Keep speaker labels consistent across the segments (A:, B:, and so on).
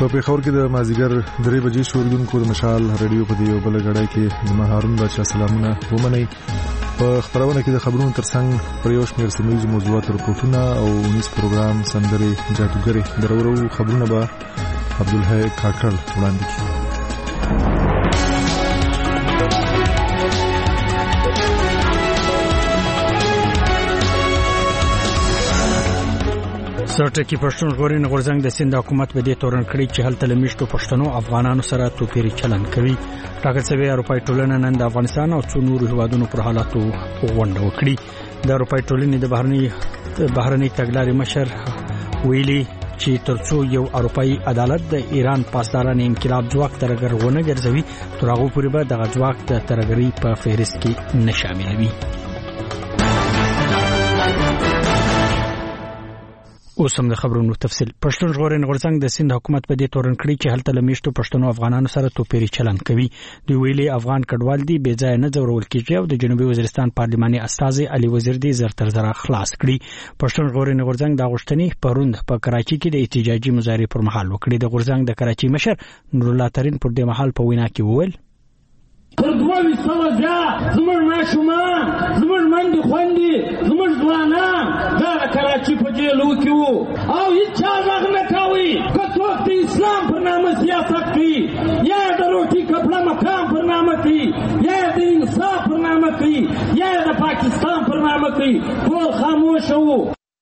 A: په پیښور کې د مازیګر 3 بجې شوردونکو د مشال رادیو په دیو بل غړای کې د هارون بادشاہ سلامونه ومني. په خبرونه کې د خبرونو ترڅنګ پر یو شمېر سیمایي موضوعات رپورټونه او نس پروګرام سندري جادوګري درورو خبرونه به عبدالحی کاکړ وړاندې کړي.
B: سرټکی پښتون ژغورنې غورځنګ د سند حکومت په دې تورن کړی چې هلته لمیشتو پښتنو افغانانو سره توپیري چلند کوي. ټاکل شوی اروپای ټولنه نن د افغانستان او څو نورو هیوادونو پر حالاتو غونډه وکړي. د اروپای ټولنې د بهرنۍ تګلارې مشر ویلي چې ترڅو یو اروپאי عدالت د ایران پاسداران انقلاب ځواک ترګر ونه ګرځوي تر هغه پورې به دغه ځواک د ترګري په فهرست کې نه شاملوي. اوس هم د خبرونو تفصیل. پښتون ژغورنې غورځنګ د سند حکومت په دې تورن کړی چې هلته لمیشتو پښتنو افغانانو سره توپیري چلند کوي. دوی ویلي افغان کډوال دي بې ځای نه ځورول کیږي او د جنوبي وزیرستان پارلماني استازي علي وزیر دي زر تر زر خلاص کړي. پښتون ژغورنې غورځنګ د غشتنې پروند په کراچي کې د احتجاجي مظاهره پر مهال وکړي. د غورځنګ د کراچي مشر نور الله ترين پر دې مهال په وینا کې وویل
C: پر دوه سوځه زموږ ماشومان زموږ منډي خوندي زموږ ځوانان دا کراچي په جیلو کې وو او هیڅ ځاګ نه کوي که څوک د اسلام پر نامه سیاست کوي یا د روټي کپړه مقام پر نامه کوي یا د انصاف پر نامه کوي یا د پاکستان پر نامه کوي ټول خاموش وو.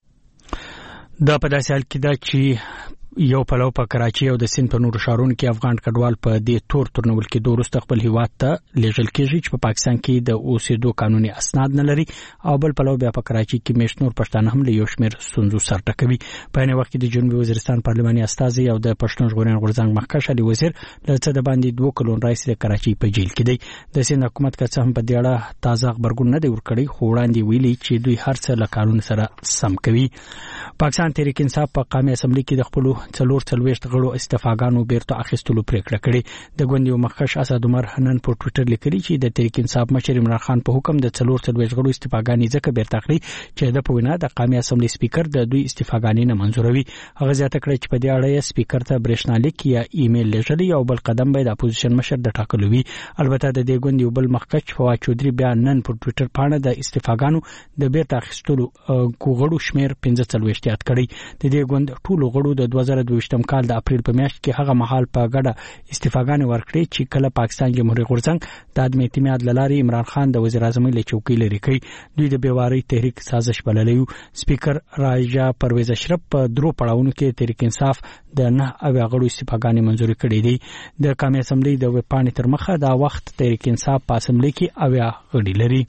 B: دا په داسې حال کې دا چې یو پلو په کراچي او د سند په نورو ښارونو کې افغان کډوال په دې تورنول کې دوه وروسته خپل هیواد ته لیږل کېږي چې په پاکستان کې د اوسېدو قانوني اسناد نه لري او بل پلو بیا په کراچي کې مشنور پښتانه هم له یو شمېر ستونزو سره ټکوي. په یوه وخت کې د جنوبي وزیرستان پارلماني استازي او د پښتون ژغورنې غورځنګ مخکښ علي وزیر له څه د باندې 2 کلون راځي د کراچي په جیل کې دی. د سند حکومت که څه هم په دې اړه تازه خبرګون نه دی ورکړی خو وړاندې ویلي چې دوی هر څه له قانون سره سم کوي. پاکستان تحریک انصاف په قومي اسمبلی کې د خپل 40 غړو استعفاګانو بیرته اخیستلو پریکړه کړې. د ګوندي مخکښ اسد عمر نن په ټوئیټر لیکلي چې د تحریک انصاف مشر عمران خان په حکم د 40 غړو استعفاګانې ځکه بیرته اخلي چې د په وینا د قومي اسمبلی سپیکر د دوی استعفاګانې نه منزوروي. هغه زیاته کړې چې په دې اړه سپیکر ته برېښنالیک یا ایمیل لېږلی او بل قدم به د اپوزیشن مشر د ټاکلو وي. البته د دې ګوندي بل مخکښ فواد چودري بیا نن په ټوئیټر باندې د استعفاګانو د بیرته اخیستلو غړو شمیر 45 یاد کړی. د دې ګوند ټول غړو د 2022م کال د اپریل په میاشت کې هغه مهال په ګډه استعفاګانې ورکړې چې کله پاکستان جمهوریت غورځنګ د عدم اعتماد لاري عمران خان د وزیر اعظم له چوکۍ لري کوي. دوی د بیواري تحریک سازش بللی. سپیکر راجا پرویز اشرف په درو پړاوونو کې تحریک انصاف د 9 غړو استعفاګانې منزور کړې دي. د قومي اسمبلی د وپانې تر مخه دا وخت تحریک انصاف په اسمبلی کې 9 غړي لري.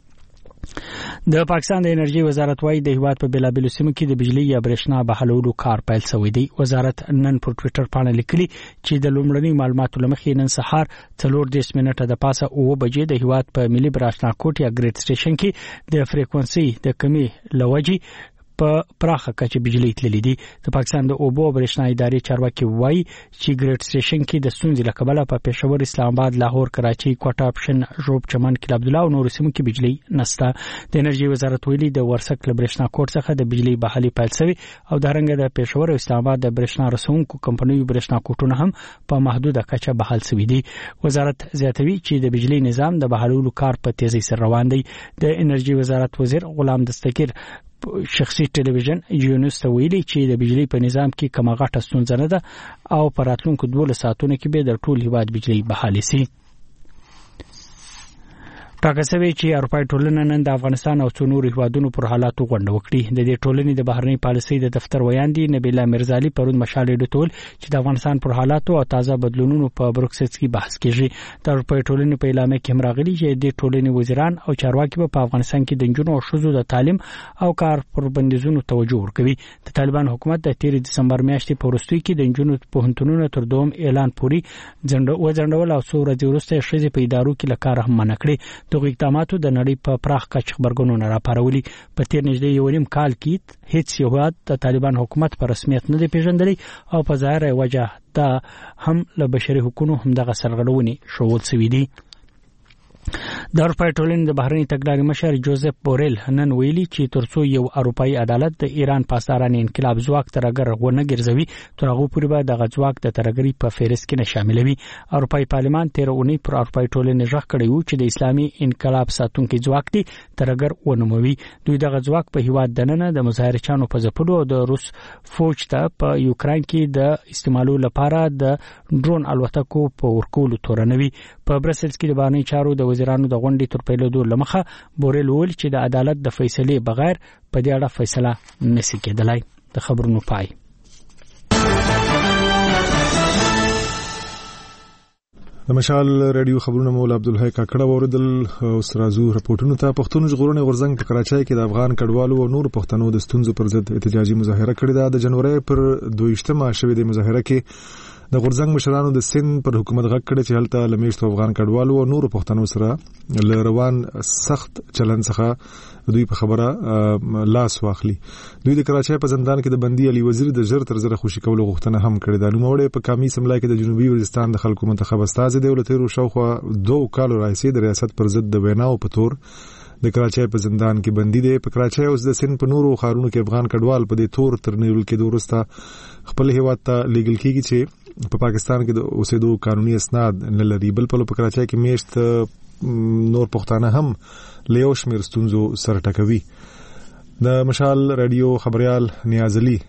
B: د پاکستان د انرژي وزارت وايي د هیواد په بلابلو سیمو کې د بجلی یا برېښنا بحالولو کار پیل شوی دی. وزارت نن په ټوئیټر باندې لیکلي چې د لومړني معلوماتو لمخې نن سهار 4:10 منټه د پاسه 9 بجې د هیواد په ملي برېښنا کوټ یا ګریډ سټیشن کې د فریکوئنسي د کمی لوجي په پراخه کچه بجلی تللی دي. د پاکستان د اوبو او برېښنا ادارې چارواکي وایي چې ګریډ سټیشن کې د ستونزې له کبله په پېښور، اسلام آباد، لاهور، کراچي، کوټه، پشن، ژوب، چمن، کلي عبدالله او نورو سیمو کې بجلی نشته. د انرژي وزارت ویلي د ورسک له برېښنا کوټ څخه د بجلی بحالي پیل شوی او د رنګ د پېښور او اسلام آباد د برېښنا رسونکو کمپنیو برېښنا کوټونه هم په محدوده کچه بحال شوی دي. وزارت زیاتوي چې د بجلی نظام د بحالولو کار په تیزی سره روان دی. د انرژي وزارت وزیر غلام دستگیر شخصي ټلویزیون یونس ته ویلي چې د بجلی په نظام کې کومه غټه ستونزه نه ده او په راتلونکو 12 ساعتونو کې به د ټول هیواد بجلی بحال شي. ټاکل شوی چې اروپای ټولنه نن د افغانستان او څو نورو هیوادونو پر حالاتو غونډه وکړي. د دې ټولنې د بهرنۍ پالیسۍ د دفتر ویاندې نبیله میرزالي پرون مشال ډټول چې د افغانستان پر حالاتو او تازه بدلونونو په بروکسل کې بحث کیږي. د اروپای ټولنې په اعلامیه کې هم راغلي چې د ټولنې وزیران او چارواکي په افغانستان کې د نجونو او ښځو د تعلیم او کار پر بندیزونو توجه ورکوي. د طالبان حکومت د 13 دسمبر میاشتې په وروستۍ کې د نجونو پوهنتونونو تر دوم اعلان پوري ځنډول او څو ورځې وروسته ښځې په ادارو کې له کار هم منع کړې. دغه اقداماتو د نړۍ په پراخ کچه خبرګونونه راپارولي. په تیر نږدې یو نیم کال کې هیڅ هیواد د طالبان حکومت په رسمیت نه دی پیژندلی او په ظاهره وجه دا هم له بشري حقوقو هم دغه سرغړونې شوول شوې دي. د اروپای ټولنې د بهرنی تګلارې مشر جوزف بوریل نن ویلي چې ترڅو یو اروپאי عدالت د ایران پاسداران انقلاب ځواک ترګر ونه ګرځوي تر هغه پورې به د ځواک د ترګری په فهرست کې نه شاملوي. اروپای پارلمان 13 اونۍ پر اروپای ټولنې ژغ کړی و چې د اسلامي انقلاب ساتونکو ځواک دی ترګر ونموي. دوی دغه ځواک په هیواد دننه د مظاهرچانو په ځپلو او د روس فوج ته په یوکرين کې د استعمالولو لپاره د ډرون الوتکو په ورکولو تورنوي. په برسلز کې د بهرنی چارو د وزیرانو د غونډې تر پیلېدو لمخه بوریل ویل چې د عدالت د فیصلې بغیر په دې اړه فیصله نشي کېدلای. د خبرونو پای.
A: د مشال رادیو خبرونه مولا عبدالحی کاکړه اوردل استرازو رپورټونو ته. پښتون ژغورنې غورځنګ په کراچۍ کې د افغان کډوالو او نور پښتنو د ستونزو پر ضد احتجاجي مظاهره کړې ده. د جنوري پر 22مه شوې د مظاهره کې د غورځنګ مشرانو د سند پر حکومت غږ کړی چې هلته لمیشتو افغان کډوالو او نور پښتنو سره لروان سخت چلن څخه دوی په خبره لاس واخلي. دوی د کراچۍ په زندان کې د بندي علي وزیر د ژر تر ژره خوشي کولو غوښتنه هم کړې ده. نوموړی په کامی سملای کې د جنوبي وزیرستان د خلکو منتخب استازي دی. ولته شاوخوا 2 کالو راځي د ریاست پر ضد د ویناو په تور د کراچۍ په زندان کې بندي دی. په کراچۍ اوس د سند په نورو ښارونو کې افغان کډوال په دې تور تر نیول کې دورسته خپل هیواد ته لیږل کیږي چې په پاکستان کې د اوسېدو قانوني اسناد نه لري. بل په کراچۍ کې میشت نور پښتانه هم له یو شمېر ستونزو سره ټکوي. د مشال رادیو خبريال نیاز علي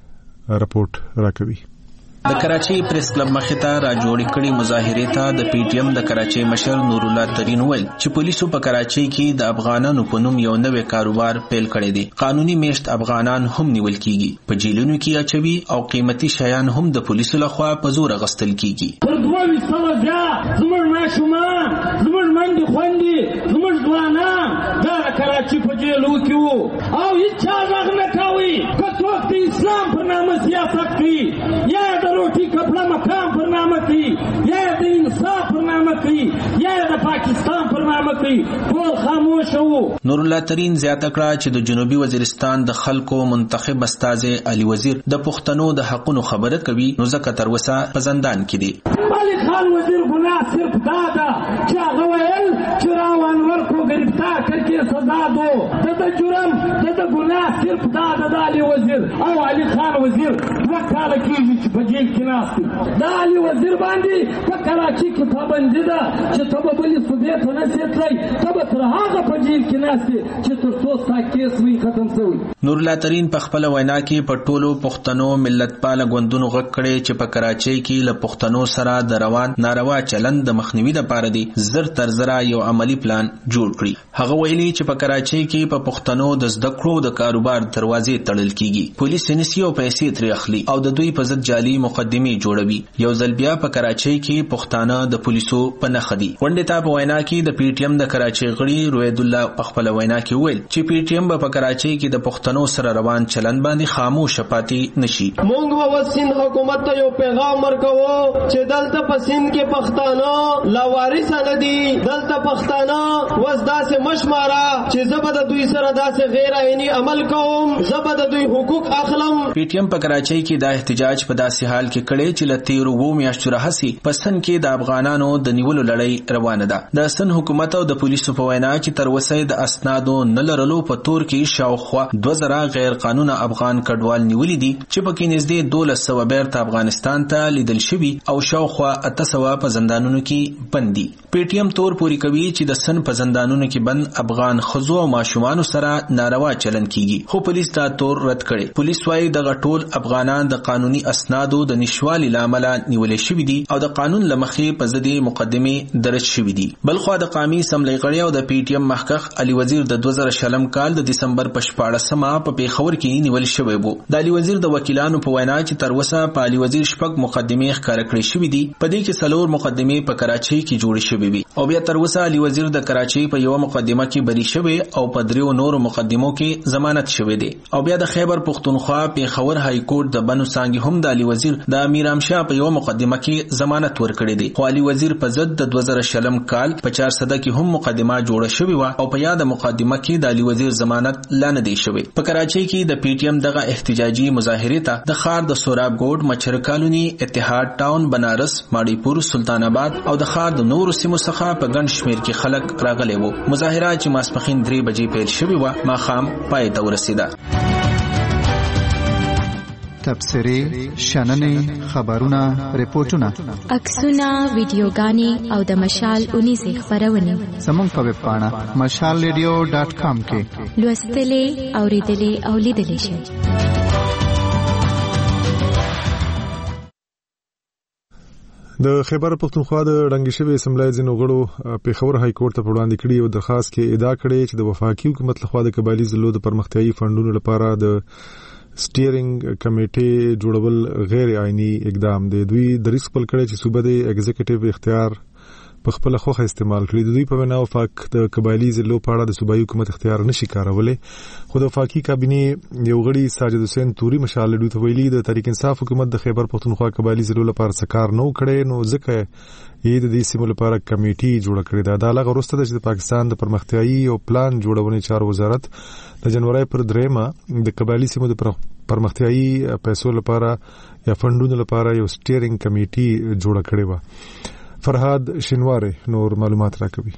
A: رپورټ راکوي.
D: د کراچۍ پریس کلب مخې ته را جوړې کړې مظاهرې ته د پی ټی ایم د کراچۍ مشر نور الله ترین ویل چې پولیسو په کراچۍ کې د افغانانو په نوم یو نوې کاروبار پیل کړی دی. قانوني میشت افغانان هم نیول کیږي، په جیلونو کې اچوي او قیمتي شیان هم د پولیسو لخوا په زور غستل کیږي.
C: پر 22 بیا زموږ ماشومان، زموږ منډې خوندې، زموږ ځوانان دا کراچۍ په جیلو کې وو او هیڅ چا غږ نه کوي. که څوک د اسلام په نامه سیاست کوي یا روٹی کپڑا مقام پر نامه کوي یا د انصاف پر نامه کوي یا د پاکستان پر نامه کوي، ټول خاموش وو. نور
D: الله ترین زیاته کړه چې د جنوبي وزیرستان د خلکو منتخب استازي علي وزیر د پښتنو د حقونو خبره کوي، نو ځکه تر اوسه په زندان کې دی.
C: علي خان وزیر ګناه صرف دا ده چې هغه ویل چې راوانور کو گرفتار کړي سزا دو. د جرم د ګناه صرف دا ده د علي وزیر او علي خان وزیر وکاله کیږي چې په جیل کې ناست. دا علي وزیر باندې په کراچۍ کې پابندي ده چې ته به بلې صوبې ته نشې تللی، ته به تر هغه په جیل کې ناست چې تر څو ستا کیس وي ختم شوی.
D: نور الله ترین په خپله وینا کې په ټولو پښتنو ملتپاله ګوندونو غږ کړی چې په کراچۍ کې له پښتنو سره د روان ناروا چلند د مخنیوي لپاره دی زر تر زره یو عملی پلان جوړ کړي. هغه ویلي چې په کراچۍ کې په پښتنو د زده کړو د کاروبار دروازې تړل کیږي، پولیس نسی او پیسې ترې اخلي او د دوی په ضد جعلي مقدمې جوړوي. یو ځل بیا په کراچۍ کې پښتانه د پولیسو په نښه دي. غونډې ته په وینا کې د پی ټی ایم د کراچۍ غړي روید الله په خپله وینا کې ویل چې پی ټی ایم په کراچۍ کې د پښتنو سره روان چلند باندې خاموش پاتې نشي.
E: مونږ به سند حکومت ته یو پیغام ورکوو چې دلته په سند کې پښتانه لاوارث نه دي، دلته پښتانه وس داسې مشماره چې زه به د دوی سره داسې غیر عیني عمل کوم، زه به د دوی حقوق اخلم.
D: پی ټی ایم په کراچۍ کې دا احتجاج په داسې حال کې کړی چې له 13 میاشتو راهیسې په سند کې د افغانانو د نیولو لړۍ روانه ده. د سند حکومت او د پولیسو په وینا چې تر اوسه د اسنادو نه لرلو په تور کې شاوخوا 2000 غیر قانونه افغان کډوال نیولي دي چې پکې نږدې 1200 بیرته افغانستان ته لیدل شوي او شاوخوا 800 په زندانونو کې بند دي. پی ټی ایم تور پوری کوي چې د سند په زندانونو کې بند افغان ښځو او ماشومانو سره ناروا چلن کیږي، خو پولیس دا تور رد کړي. پولیس وايي دغه ټول افغانان د قانوني اسنادو د نشوالي لامل نیولې شوي دي او د قانون لمخې په ضد مقدمه درج شوي دي. بلخو د قومي اسمبلی غړي او د پی ټی ایم محقق علي وزیر د 2000 کال د دسمبر په 14مه په پیښور کې نیول شوی وو. د علي وزیر د وکیلانو په وینا چې تر اوسه په علي وزیر شپږ مقدمه ښکار کړې شوې دي، په دې کې 4 مقدمه په کراچۍ کې جوړې شوې وي او بیا تر اوسه علي وزیر د کراچۍ په یو مقدمه کې بری شوی او په 3 نورو مقدمو کې ضمانت شوی دی. او بیا د خیبر پختونخوا پیښور های کورټ د بنو څانګې هم د علي وزیر د امیر امشا په یو مقدمه کې ضمانت ورکړی دی، خو علي وزیر په ضد د 2000 کال په 400 کې هم مقدمه جوړه شوې و او په یاد مقدمه کې د علي وزیر ضمانت لا نه دی شوی. په کراچۍ کې د پی ټی ایم دغه احتجاجي مظاهرې ته د ښار د سوراب ګوډ، مچھر کالونی، اتحاد ټاون، بنارس، ماړی پور، سلطان آباد او د ښار د نورو سیمو څخه په ګڼ شمیر کې خلک راغلي وو. مظاهره چې ماسپخین 3 بجې پیل شوې و ماخام پای ته ورسیده.
F: تبصرې، شننې، خبرونه، ریپورتونه،
G: عکسونه، ویډیوګانې او د مشال اونیزې خبرونه
F: زموږ په ویب پاڼه mashalradio.com کې
G: لوستلې، اوریدلې او لیدلې شئ.
A: د خیبر پختونخوا د ړنګ شوی اسمبلی ځینو غړو پیښور های کورټ ته وړاندې کړي او درخواست کې ادعا کړې چې د وفاقي حکومت لخوا د قبایلی ضلعو د پرمختیايي فندونو لپاره د سټیرینګ کمیټې جوړول غیر آئینی اقدام دی. دوی دریځ خپل کړی چې صوبه د ایگزیکټیو اختیار په خپل خوخه استعمال کړي. دوی په وینا وفاق د قبایلی ضلعو په اړه د صوبایي حکومت اختیار نشي کارولای. خو د وفاقي کابینې یو غړي ساجد حسین توري مشال لډو ته ویلي د تحریک انصاف حکومت د خیبر پختونخوا قبایلی ضلعو لپاره سکار نه کړي، نو ځکه یې د دې سیمو لپاره کمیټي جوړ کړې ده. دا لغه وروسته چې د پاکستان د پرمختیايي او پلان جوړونې چارو وزارت د جنوري پر 3 د قبایلی سیمو د پرمختیايي پیسو لپاره یا فندونو لپاره یو سټیرینګ کمیټي جوړ کړې و. فرهاد شینواری نور معلومات راکوي.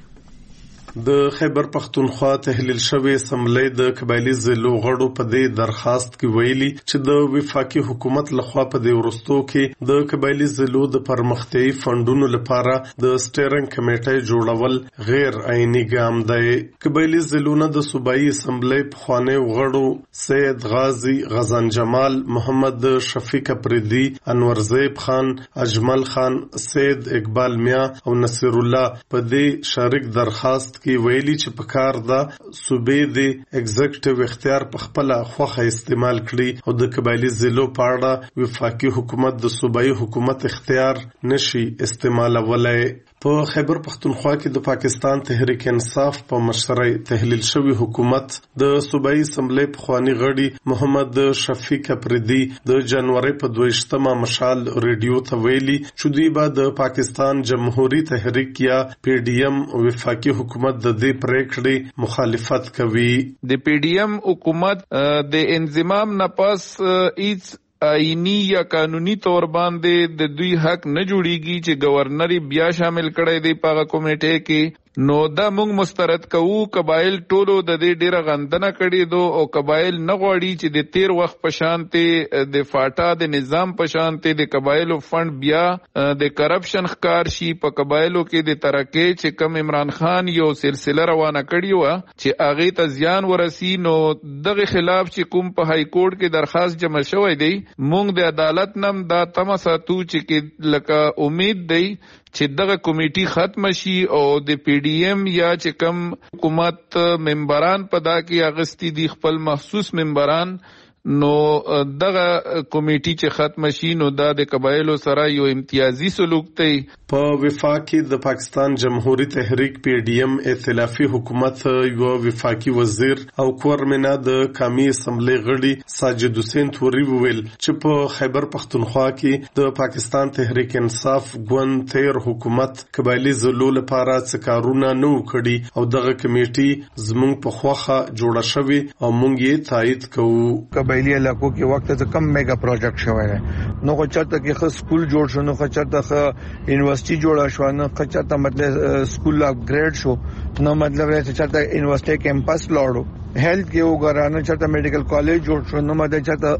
H: د خیبر پختونخوا تحلیل شوی اسمبلی د قبایلی ضلعو غړو په دې درخواست کې ویلي چې د وفاقي حکومت لخوا په دې ورستو کې د قبایلی ضلعو د پرمختیايي فندونو لپاره د سټیرینګ کمیټې جوړول غیر آئینی ګام دی. قبایلی ضلعونه د صوبایي اسمبلی پخوانی غړو سید غازی غزان جمال، محمد شفیق اپریدی، انور زیب خان، اجمل خان، سید اقبال میا او نصیر الله په دې شریک درخواست کې ویلي چې په کار دا صوبې د ایگزیکټیو اختیار په خپل خوخه استعمال کړي او د قبایلی ضلعو په اړه وفاقي حکومت د صوبایي حکومت اختیار نشي استعمالولای. په خیبر پختونخوا کې د پاکستان تحریک انصاف په مشرۍ تحلیل شوی حکومت د صوبایي اسمبلی پخوانی غړي محمد شفیق اپریدی د جنوري په 22 مشال ریډیو ته ویلي چې دوی به د پاکستان جمهوریت تحریک یا پی ډی ایم وفاقي حکومت د دې پریکړې مخالفت کوي.
I: د پی ډی ایم حکومت د انضمام نه پس هیڅ آئینی یا قانونی طور باندې د دوی حق نه جوړیږي چې گورنر بیا شامل کړي دی په کمیټې کې. نو دا موږ مسترد کوو. قبایل ټولو د دې ډیره غندنه کړي دو او قبایل نه غواړي چې د تیر وخت په شانته د فاټا د نظام په شانته د قبایلو فند بیا د کرپشن ښکار شي. په قبایلو کې د ترقی چې کم عمران خان یو سلسله روانه کړی و چې هغه ته زیان ورسی، نو دغه خلاف چې کوم په های کورټ کې درخواست جمع شوی دی، موږ د عدالت نم دا تمساتو چې لکه امید دی چې دغه کمیټي ختم شي او د پی ډی ایم یا چې کم حکومت ممبران په دا کې اغستی دي خپل مخصوص ممبران، نو دغه کمیټي چې ختم شي نو دا د قبایلو سره یو امتیازي سلوک دی.
H: په وفاق کې د پاکستان جمهوریت تحریک پی ډی ایم ائتلافي حکومت یو وفاقي وزیر او کورمنا د قومي اسمبلی غړي ساجد حسین توري ویل چې په خیبر پختونخوا کې د پاکستان تحریک انصاف ګوند تیر حکومت قبایلی ضلعو لپاره څه کارونه نه وکړي او دغه کمیټي زموږ په خوخه جوړه شوې او موږ یې تایید کوو.
J: قبایلی علاقو کې وخت ته کم میگا پروجیکټ شوی دی، نو چرته کې خو سکول جوړ شو، نو چرته یونیورسيټي جوړه شو، نو چرته مطلب سکول اپګریډ شو، نو مطلب چې چرته یونیورسيټي کیمپس لاړو، هیلث کې وګورانه چرته میډیکل کالج جوړ شو، نو مطلب چرته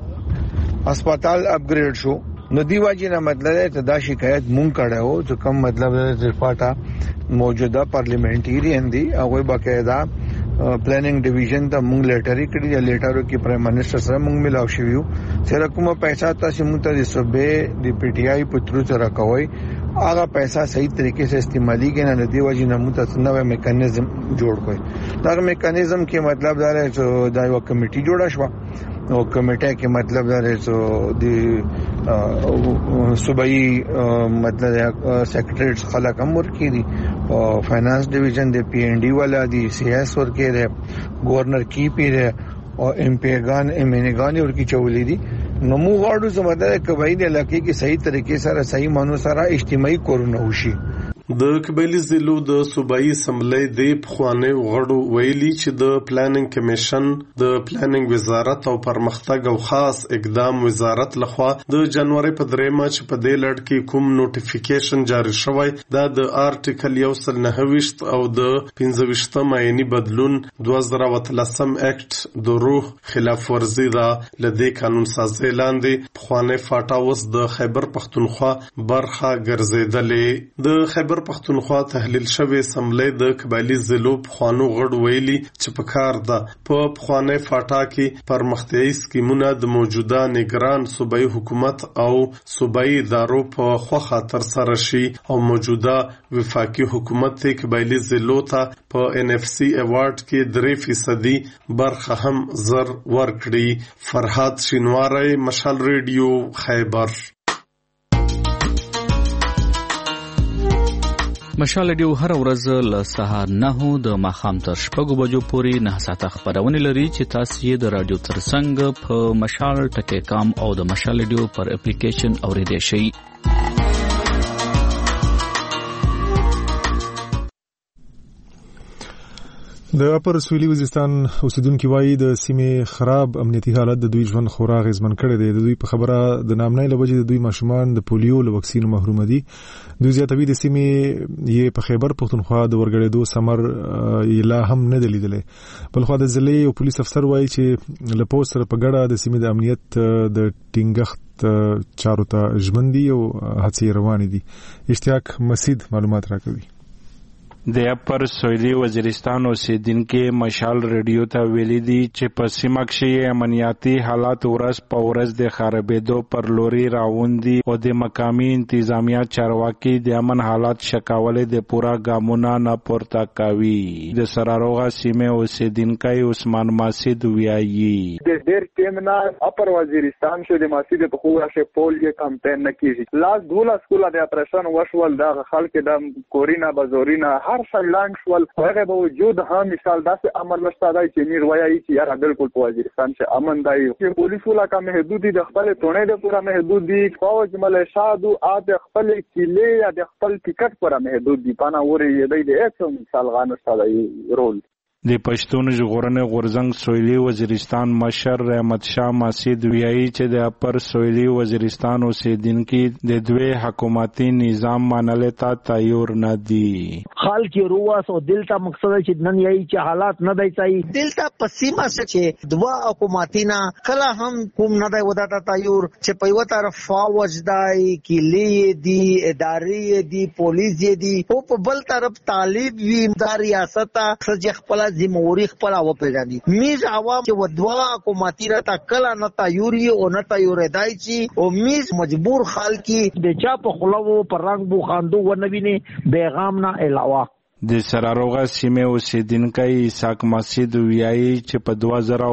J: هسپتال اپګریډ شو. نو دی واجی نه مطلب ته دا شکایت مونږ کړو چې کوم مطلب د پاټا موجوده پارلیمنټریان دی هغه باقاعده پلانینګ ډیویژن ته مونږ لیټری کړی، یا لیټرو کې پرایم منسٹر سره مونږ ملاو شویو سره کومه پیسې تاسو مونږ ته د صوبې د پی ټی آی په تر سره کوي، هغه پیسې صحیح طریقې سره استعمالي کینې نه دی واجی نه مونږ ته نوې میکانیزم جوړ کړی. دا میکانیزم کې مطلب دا دی چې دا یو کمیټي جوړه شو او کمیټه کې مطلب دا دی چې د صوبایي مطلب سیکریټریټ خلک هم ورکې دي، فائنانس ډیویژن د پی این ډی والا دي، سی ایس ورکې ده، گورنر کی پی ده او ایم پی ګان ایم ان ګان ورکې چولې دي. نو موږ غواړو چې مطلب قبایلی علاقې کې صحیح طریقې سره صحیح مانو سره اجتماعي کورونه وشي.
H: د قبایلی ضلعو د صوبایي اسمبلی د پخواني غړو ویلي چې د پلانینګ کمیشن د پلانینګ وزارت او پرمختګ او خاص اقدام وزارت لخوا د جنوري په 3 چې په دې لړ کې کوم نوټیفیکیشن جاری شوی دا د آرټیکل 129 او د 15 آئینی بدلون 2013 اکټ د روح خلاف ورزي دا لدې قانون سازي لاندې پخواني فاټا اوس د خیبر پختونخوا برخه ګرځیدلې د خیبر پختونخوا تحلیل شوی اسمبلی د قبایلی ضلعو پخوانو غړو ویلي چې په کار ده په پخواني فاټا کې پرمختیایي سکیمونه د موجوده نگران صوبایي حکومت او صوبایي ادارو په خوخه تر سره شي او موجوده وفاقي حکومت قبایلی ضلعو ته په NFC ایوارډ کې 3% برخه هم زر ورکړي. فرهاد شینواری، مشال ریډیو، خیبر.
B: مشال ریډیو هر ورځ له سهار 9 د ماښام تر 6 بجو پورې 9 ساعته خبرونه لري چې تاسو یې د رادیو ترڅنګ په مشال.com او د مشال ریډیو پر اپلیکیشن اوریدئ شئ.
A: د اپر سویلي وزیرستان اوسیدونکو وایي د سیمې خراب امنیتي حالت د دوی ژوند خورا غیزمن کړی دی. د دوی په خبره د نامنۍ له وجې د دوی ماشومان د پولیو له واکسین محروم دي. دوی زیاتوي د سیمې یې په خیبر پختونخوا د ورګړېدو ثمر یې لا هم نه دی لیدلی. بلخوا د ضلعي او پولیس افسر وایي چې له پولیس سره په ګډه د سیمې د امنیت د ټینګښت چارو ته ژمن دي او هڅې روانې دي. اشتیاق مسید معلومات راکوي.
K: د اپر سویلي وزیرستان اوسیدونکو مشال ریډیو ته ویلي دي چې په سیمه کې امنیتي حالات ورځ په ورځ د خرابېدو پر لوري روان دي او د مقامي انتظامیه چارواکي د امن حالات شکولې د پورا ګامونه نه پورته کوي. د سراروغه سیمه اوسیدونکو عثمان ماسید ویایي
L: د ډېر ټیم نه اپر وزیرستان شو د ماسید په خوغه شه پول یې کمپاین نه کیږي. لاس 12 سکول د اپریشن وشول د خلک د کورینا بازورینا هر شلانګ شول هغه به وجود هم مثال داسې امر نشته دی چې میر وایي چې یاره بالکل په وزیرستان چې امن دی. چې پولیس ولا محدودي د خپل ټونه د پورا محدودي فوج ملیشاد او د خپل کلی یا د خپل ټیکټ پورا محدودي پانا وری دی د هیڅ مثال غانشته دی رول.
K: د پښتون ژغورنې غورځنګ سویلي وزیرستان مشر رحمت شاه ماسید ویایي چې د اپر سویلي وزیرستان اوسیدونکو د دوی حکومتي نظام منلو ته تیار نه دي.
M: خلک رواس او دلته مقصد چې نن یې چې حالات نه دی صحیح دلته پسیمه چې دوا حکومتینا کله هم کوم نه دی وداته تیار چې په یو طرف فوج دی کلی دی ادارې دی پولیس دی او په بل طرف طالب وی د ریاست ته خپل زموري خپل او پیژني. میز عوام چې ودوا حکومتي را تا کله نه تیوري او نه تیوري دای چې او میز مجبور خلکی د چا په خلوو پر رنگ بو خاندو ونوینه پیغام نه علاوه.
K: د سراروغه سیمه اوسیدونکو اسحاق مسعود ویایي چې په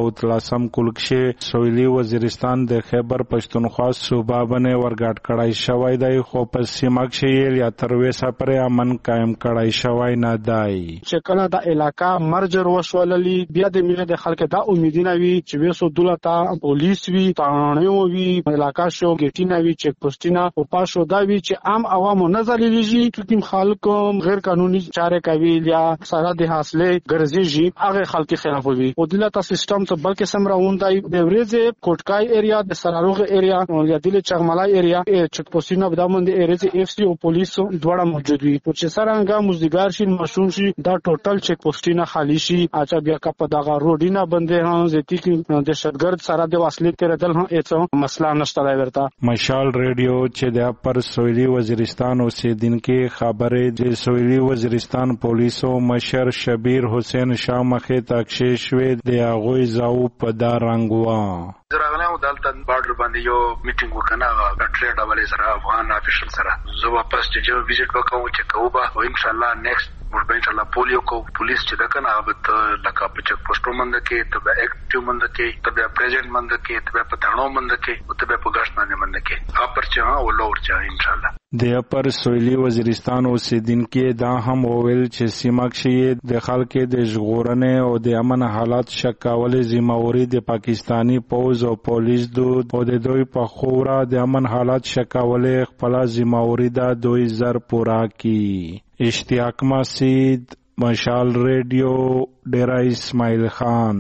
K: 2013 کال کې سویلي وزیرستان د خیبر پښتونخوا صوبه باندې ورګاټ کړای شوی دی خو په سیمه کې یا تر وسه پر امن قائم کړای شوی نه دی.
N: چې کله د علاقې مرجر وشوللی بیا د میله د خلک دا امیدونه وی چې وسو دولت پولیس وی تانیو وی علاقې شو ګټینا وی چک پوسټینا او پاشو دا وی چې عام عوامو نظر لیږي چې خلکو غیر قانوني چارې کوي یا سره د حاصله ګرځي هغه خلک خلاف وي او دلته سیستم ته بلکې سم راوندای د ورځې کوټکای ایریا د سراروغه ایریا او د دل چغملای ایریا چک پوسټینه بدامند ایریا اف سی او پولیس دواړه موجود وي او چې سرانګه مزدګار شي مشون شي دا ټوټل چک پوسټینه خالی شي اچھا بیا کا په دغه روډینه بندې هم زتی کې د شتګرد سره د واصلې تیرېدل هم هیڅ مسله نشته دی ورته.
K: مشال ریډیو چې د اپر سویلي وزیرستان اوسیدونکو خبره د سویلي وزیرستان پولیسو مشر شبیر حسین شاه مخه تاکشې شوې د هغوی زاو په دا رنګوا.
O: زراغلم دلته بارډر باندې یو میټینګ وکړه ټریډ حواله سره افغان افیشل سره زه واپس چې وزټ وکوم چې کوبا او ان شاء الله نیکسٹ موږ به ان شاء الله پولیو کو پولیس چې دا کنه هغه لکه په چک پوسټو مند کې ته به اکټیو مند کې ته به پریزنټ مند کې ته به په تاڼو مند کې او ته به په ګشت باندې مند کې اپر چې او لور چې ان شاء الله.
K: د اپر سویلي وزیرستان اوسیدونکو دا هم وویل چې سیمه کې د خلکو د ژغورنې او د امن حالات شکولې ذمہواری د پاکستانی پوز او پولیس دود او د دوی په خوره د امن حالات شکولې خپل ذمہواری دا دوی زر پورا کی. اشتیاق مسعود، مشال ریډیو، ډیرا اسماعیل خان.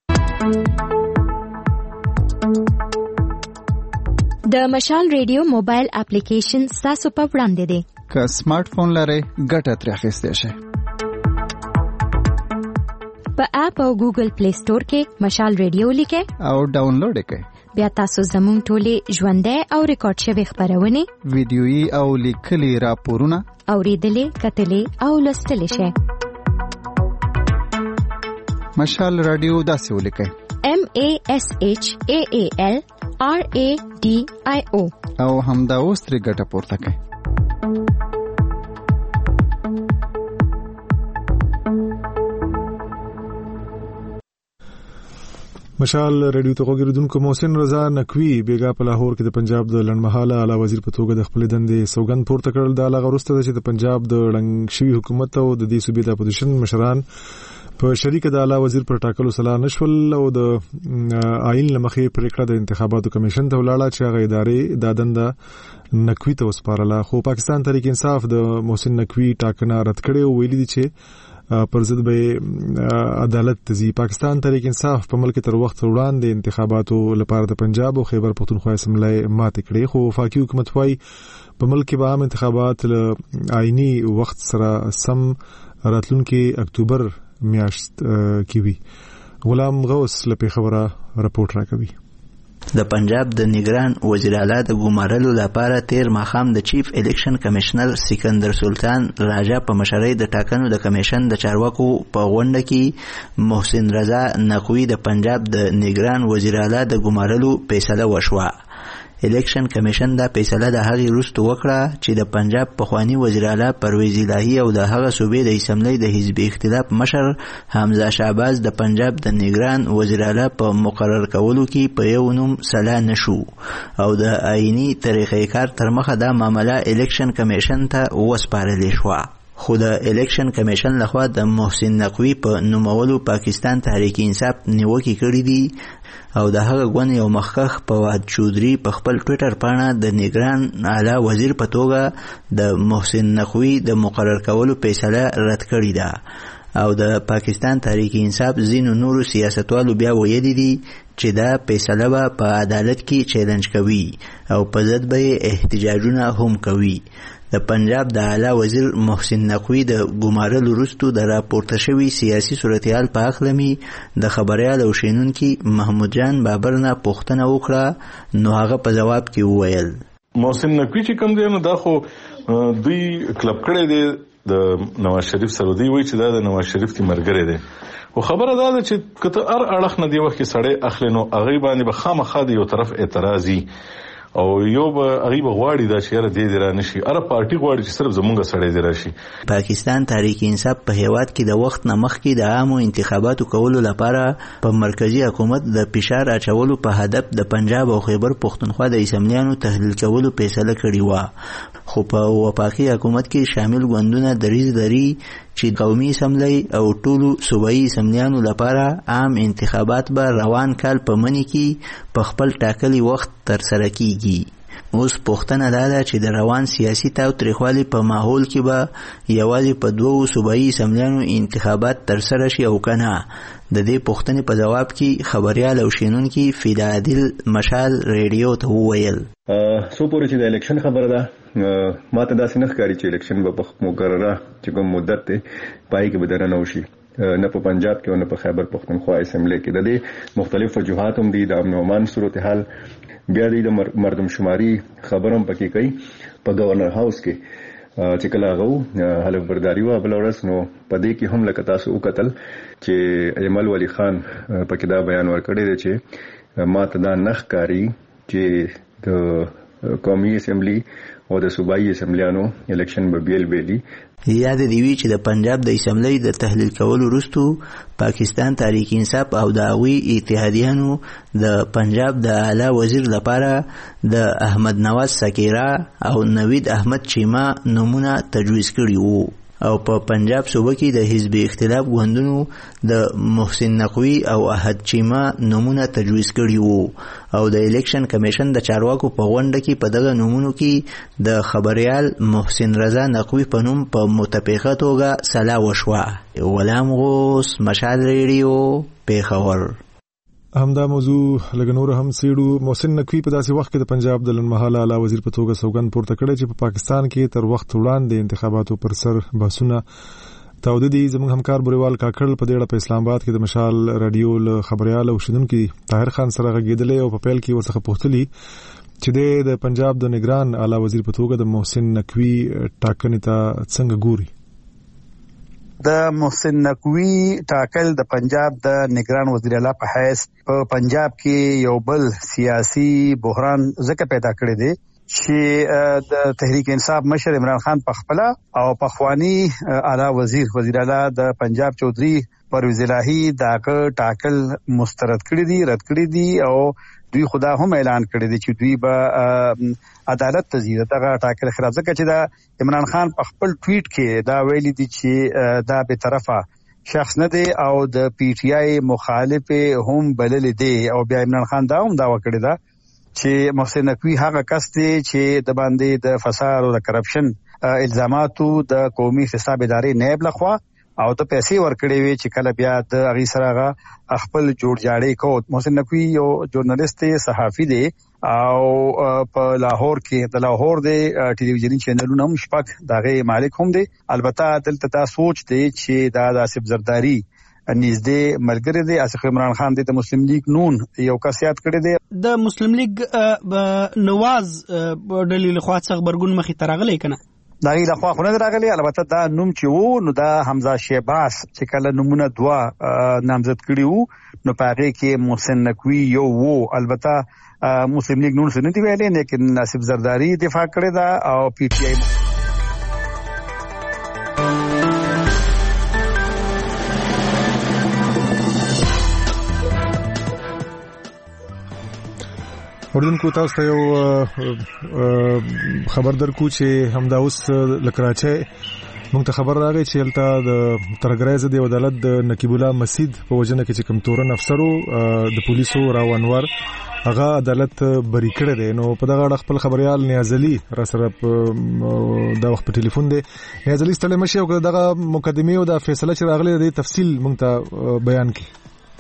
G: د مشال ریډیو موبایل اپلیکیشن تاسو په وړاندې دی.
F: که سمارټ فون لرئ ګټه ترې اخیستی شئ.
G: په اپ او ګوګل پلی سٹور کې مشال ریډیو لیکئ
F: او ډاونلوډ یې کړئ.
G: بیا تاسو زموږ ټولې ژوندۍ او ریکارډ شوي خپرونې،
F: ویډیويي او لیکلي راپورونه
G: اورېدلې، کتلې او لوستلی شئ.
F: مشال رادیو داسې ولیکئ: MASHAALRADIO او همدا اوس ترې ګټه پورته کړئ.
A: مشال ریډیو ته وګورئ. محسن رضا نقوی بیګا په لاهور کې د پنجاب د لړمحاله اعلی وزیر په توګه د خپل دندې سوګند پورته کړل. دا لغه وروسته چې د پنجاب د ړنګ شوی حکومت او د دې صوبې د اپوزیشن مشران په شریکه د اعلی وزیر پر ټاکلو سلا نشول او د آئین لمخې پریکړه د انتخاباتو کمیشن ته ولاړه چې هغه ادارې د دنده نقوی ته وسپارله. خو پاکستان تحریک انصاف د محسن نقوی ټاکنه رد کړې او ویلي دي چې پر ضد به عدالت تزي. پاکستان تحریک انصاف په ملک تر وخت وړاندې انتخاباتو لپاره د پنجاب او خیبر پختونخوا اسمبلی ماتې کړې، خو وفاقي حکومت وايي په ملک کې به عام انتخابات له آئینی وخت سره سم راتلونکي اکتوبر میاشت کې وي. غلام غوث له پیښوره راپورټ راکوي.
P: د پنجاب د نگران وزیر اعلی د ګمارلو لپاره تیر ماښام د چیف الیکشن کمشنر سکندر سلطان راجا په مشرۍ د ټاکنو د کمیشن د چارواکو په غونډه کې محسن رضا نقوی د پنجاب د نگران وزیر اعلی د ګمارلو فیصله وشوه. الیکشن کمیشن دا فیصله د هغې وروسته وکړه چې د پنجاب پخوانی وزیر اعلی پرویز الهی او د هغه صوبې د اسمبلی د حزب اختلاف مشر حمزه شعباز د پنجاب د نگران وزیر اعلی په مقرر کولو کې په یو نوم سلا نشو او د آئینی طریقې کار تر مخه دا معامله الیکشن کمیشن ته وسپارلې شوه. خو د الیکشن کمیشن لخوا د محسن نقوی په نومولو پاکستان تحریک انصاف نیوکې کړې دي او د هغه ګوند یو مخکښ فواد چودري په خپل ټویټر پاڼه د نگران اعلی وزیر په توګه د محسن نقوی د مقرر کولو فیصله رد کړې ده او د پاکستان تحریک انصاف ځینو نورو سیاستوالو بیا ویلي دي چې دا فیصله به په عدالت کې چیلنج کوي او په ضد به احتجاجونه هم کوي. د پنجاب د اعلی وزیر محسن نقوی د ګمارلو وروسته د راپورته شوي سیاسي صورتحال په هکله مې د خبریال او شنونکي محمود جان بابر نه پوښتنه وکړه، نو هغه په جواب کې وویل:
Q: محسن نقوی چې کوم دی نو دا خو دوی کلب کړی دی د نواز شریف سره، دی وایي چې دا د نواز شریف کی مرګره دی. خو خبره دا ده چې کته هر اړخ نه دی وخت کې سړی اخلي نو هغه باندې به خامخا دی یو طرف اعتراضي او یو به هغه غواړي دا چې را دې را نشي اره پارټي غواړي چې صرف زمونږ سړی دی راشي.
P: پاکستان تحریک انصاف په هیواد کې د وخت نه مخکې د عامو انتخاباتو کولو لپاره په مرکزی حکومت د فشار اچولو په هدف د پنجاب او خیبر پختونخوا د اسمبلیانو تحلیل کولو فیصله کړې وه، خو په وفاقي حکومت کې شامل ګوندونه دریځ لري چې قومي اسمبلی او ټولو صوبایي اسمبلیانو لپاره عام انتخابات به روان کال په مني کې په خپل ټاکلي وخت ترسره کیږي. اوس پوښتنه دا ده چې د روان سیاسي تاوتریخوالي په ماحول کې به یوازې په 2 صوبایي اسمبلیانو انتخابات ترسره شي او کنه. د دې پوښتنې په جواب کې خبریال او شنونکي فدا عادل مشال ریډیو ته وویل:
R: سو پورې چې د الیکشن خبره ده ماته داسې نه ښکاري چې الیکشن به په مقرره چې کوم مدت دی پای کې به درنه وشي، نه په پنجاب کې او نه په خیبر پختونخوا اسمبلی کې. د دې مختلف وجوهات هم دي، د امن او امان صورتحال، بیا د مردم شماري خبرم پکې کوي. په گورنر هاوس کې چې کله هغه حلف برداري و بل ورځ نو په دې کې هم لکه تاسو وکتل چې ایمل ولی خان پکې دا بیان ورکړی دی چې ماته دا نه ښکاري چې د قومي اسمبلی او د صوبایي اسمبلیانو الیکشن به بیل بیلی.
P: یاد دی وی چې د پنجاب د اسمبلی د تحلیل کولو وروسته پاکستان تحریک انصاف او د هغوی اتحادیانو د پنجاب د اعلی وزیر لپاره د احمد نواز سکیرا او نوید احمد چیما نومونه تجویز کړي وو او په پنجاب صوبه کې د حزب اختلاف ګوندونو د محسن نقوی او احد چیما نمونه تجویز کړي وو او د الیکشن کمیشن د چارواکو په غونډه کې په دغه نمونو کې د خبريال محسن رضا نقوی په نوم په متفقه توګه سلا وشوه. غلام غوث، مشال ریډیو، پیښور.
A: همدا موضوع لګنور هم سیړو. محسن نقوی په داسې وخت کې د پنجاب د لنمحاله اعلی وزیر په توګه سوګند پورته کړی چې په پاکستان کې تر وخت وړاندې انتخاباتو پر سر بحثونه تاوده دي. زموږ همکار بوریوال کاکړ په دې اړه په اسلام آباد کې د مشال رادیو له خبريال او شیدونکو طاهر خان سره غږیدلې او په پیل کې ورڅخه پوښتلي چې د پنجاب د نگران اعلی وزیر په توګه د محسن نقوی ټاکنې ته څنګه ګوري.
S: د محسن نقوی ټاکل د پنجاب د نگران وزیر اعلی په حیث په پنجاب کې یو بل سیاسي بحران ځکه پیدا کړی دی چې د تحریک انصاف مشر عمران خان پخپله او پخوانی اعلی وزیر اعلی د پنجاب چودھری پرویز الہی داغه ټاکل مسترد کړی دي، رد کړی دي او دوی خدا هم اعلان کړی دی چې دوی به عدالت ته ځي. دغه ټاکل خلاف ځکه چې دا عمران خان په خپل ټویټ کې دا ویلي دي چې دا به طرفه شخص نه دی او د پی ټی آی مخالف هم بللې دی او بیا عمران خان دا هم داوا کړی دا چې محسن نقوی هغه کس دی چې د باندې د فساد او د کرپشن الزاماتو د قومي حساب ادارې نیب لخوا او ته پیسې ورکړې وي چې کله بیا د هغه سره خپل جوړ جاړې کو. محسن نقوی یو ژورنالیست صحافي دی او په لاهور کې د لاهور د ټلویزیونی چینلونو هم شپږ دغه مالک هم دی. البته دلته تا سوچ دی چې دا د آصف زرداری نږدې ملګری دی. آصف عمران خان د مسلم لیگ نون یو کس یاد کړی دی.
T: د مسلم لیگ نواز ډلې خوا څخه خبرګون مخې ته راغلی کنه
S: داغی لخوا خونه راغلی. البته دا نوم چې وو نو دا حمزه شهباز چې کله نمونه دوا نامزد کړي وو نو پاره کې محسن نقوی یو وو. البته مسلم لیگ نون سنتي ویلې لیکن آصف زرداری دفاع کړی دا او پی ټی آی
A: اردوونکو تاسو ته یو خبر درکو چې همدا اوس لکراچي موږ ته خبر راغی چې الته د ترګریز د عدالت د نقیب الله مسجد په وجنه کې چې کوم تورن افسرو د پولیسو راونور هغه عدالت بری کړی دی. نو په دغه اړه خپل خبريال نیاز علي را سره د وخت په ټلیفون دی. نیاز علي ستله مشه او دغه مقدمه او د فیصله چې راغلی دی تفصیل موږ ته بیان کړي.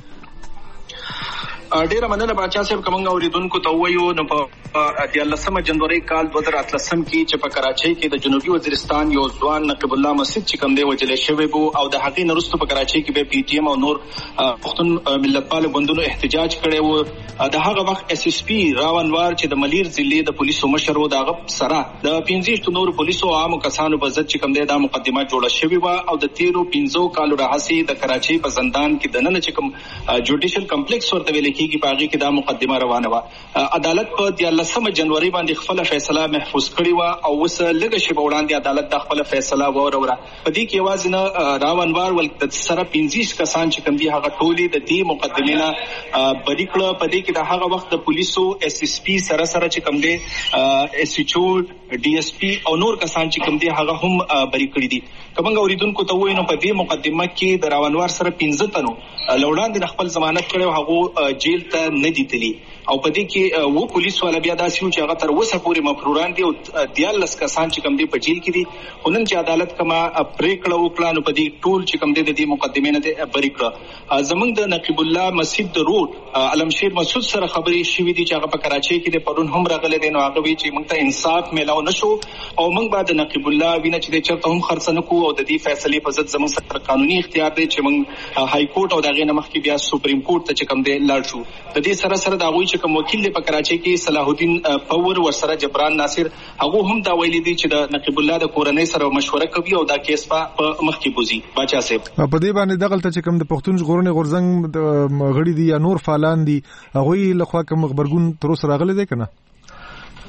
U: ډیره مننه باچا صاحب. کومنګ اوریدونکو ته وایو نو په 13 جنوري کال 2013 کې چې په کراچۍ کې د جنوبي وزیرستان یو ځوان نقیب الله مسجد چې کوم دی وجلې شوی وو او د حقې نرستو په کراچۍ کې به پی ټی ایم او نور پښتون ملتپال ګوندونو احتجاج کړي وو. د هغه وخت اس اس پی راونوار چې د ملیر ضلع د پولیسو مشر وو دغه سره د 15 نور پولیسو عام کسانو په ضد چې کوم دی دا مقدمه جوړه شوی و او د 13 کالو راهسي د کراچۍ په زندان کې د نن چې کوم جوډیشل کمپلیکس ورته ویل کېږي باغی کې دا مقدمه روانه و. عدالت په 13 جنوري باندې خپل فیصله محفوظ کړی و او اوس لږ شی وړاندې عدالت د خپل فیصله وروره. په دې کې واځ نه راونوار ول د سره 15 کسان چې کوم دي هغه ټولي د دې مقدمه نه بری کړه. په دې کې د هغه وخت د پولیسو اس اس پی سره چې کوم دي اس ایچ او ډي اس پی او نور کسان چې کوم دي هغه هم بری کړی دي. کومنګ اوریدونکو ته وایي نو په دې مقدمه کې د راونوار سره 15 تنو لوړاندې خپل ضمانت کړو هغه جیل ته نه دي تللی او په دې کې وو پولیس والا بیا داسې چې هغه تر اوسه پورې مفروران دي او 14 کسان چې کوم دي په جیل کې دي. خونن چې عدالت کما پریکړه وکړه نو په دې ټول چې کوم دي د دې مقدمې نه بری کړه. زمونږ د نقیب الله مسجد د روډ علمشیر مسعود سره خبرې شوې دي چې هغه په کراچۍ کې د پرون هم راغلي دي. نو هغه وی چې موږ ته انصاف ملاو نشو او موږ بعد نقیب الله وینه چې چرته هم خرڅ نه کوو او د دې فیصلې په ضد زموږ سره قانوني اختیار دی چې موږ های کورټ او دغه نمخ کې بیا سپریم کورټ ته چې کوم دی لاړ شو. د دې سره د هغه چې کوم وکیل په کراچۍ کې صلاح الدین پاور ورسره جبران ناصر هغه هم دا ویلي دي چې د نقیب الله د کورنۍ سره مشوره کوي او دا کیس په مخ کې بوزي. باچا صاحب
A: په دې باندې دغلت چې کوم د پښتون ژغورنې غورځنګ غړي دي یا نور فعالان دي هغه لخوا کوم خبرګون تر اوسه راغلي دي کنه؟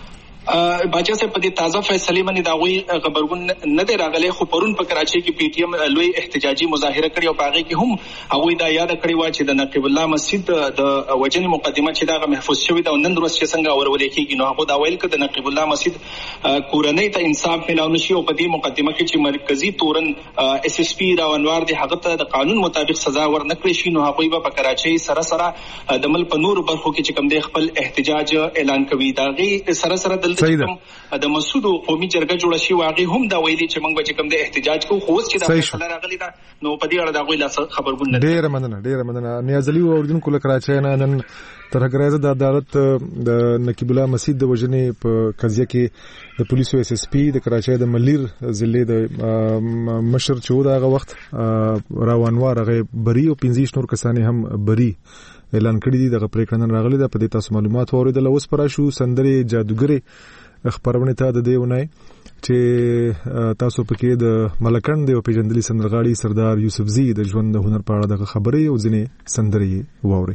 U: باچا صاحب په دې تازه فیصله باندې دا غوي خبرګون نه دی راغلی، خو پرون په کراچۍ کې پی ټی ایم لوی احتجاجي مظاهره کړې او په هغه کې هم هغوی دا یاد کړی و چې د نقیب الله مسجد د وجنې مقدمه چې دا محفوظ شوی دا نن ورځ چې څنګه اورولې کېږي، نو هغه دا ویل چې د نقیب الله مسجد کورنۍ ته انصاف ملاو نشي او په دې مقدمه کې چې مرکزی تورن اس اس پی راونوار دی هغه ته د قانون مطابق سزا ورنکړي شي، نو هغوی به په کراچۍ سره د ملک په نورو برخو کې چې کوم دی خپل احتجاج اعلان کوي. دا غي سره دلته د مسعود قومي جرګه جوړه شي واغې هم دا ویلي چې موږ به چې کوم د احتجاج کوو، خو چې دا فیصله راغلی دا نو په دې اړه دا غوي لا خبرګون نه.
A: ډېر مننه نیاز علي اوردونکو له کراچۍ نه نن تر هغه د عدالت د نقیب الله مسجد د وجنې په قضیه کې د پولیسو اس اس پی د کراچۍ د ملیر ضلع د مشر چې دا هغه وخت راونوار هغه بری او 15 نور کسان هم بری اعلان کړی دي. دغه پریکړه نن راغلی ده، په دې تاسو معلومات اوریدل. اوس پر شو سندري جادوګری خبرونه ته د دیونه چې تاسو پکې د ملکند او پیجندلي سندرغاړي سردار یوسف زی د ژوند د هنر په اړه د خبرې او ځینې سندري ووري.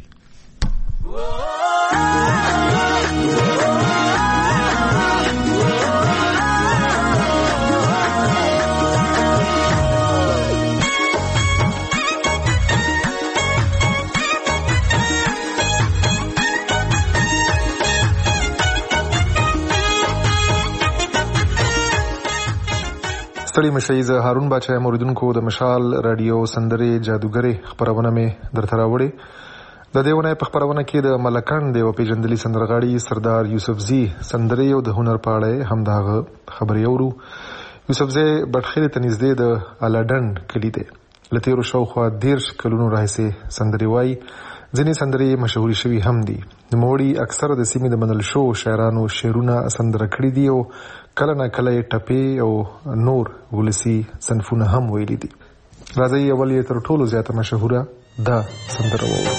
A: ستړي مشئ زه هارون باچا موریدونکو د مشال رادیو سندري جادوګری خبرونه مې درته راوړې. د دیونه په خبرونه کې د ملکند او پیجندلي سندرغاړي سردار یوسف زی سندري او د هنر په اړه هم دا خبرې اورو. یوسف زی بټخیل ته نږدې د الاډن کلی دی، لته رو شاوخوا 10 کلونو راهیسې سندري وای. ځینې سندري مشهوري شوي هم دي. نوموړي اکثر د سیمې د منل شو شاعرانو شعرونه سندره کړي دي او کله نه کله ټپې او نور ولسی صنفونه هم ویلي دي. راځي اول یې تر ټولو زیاته مشهوره دا سندره وو.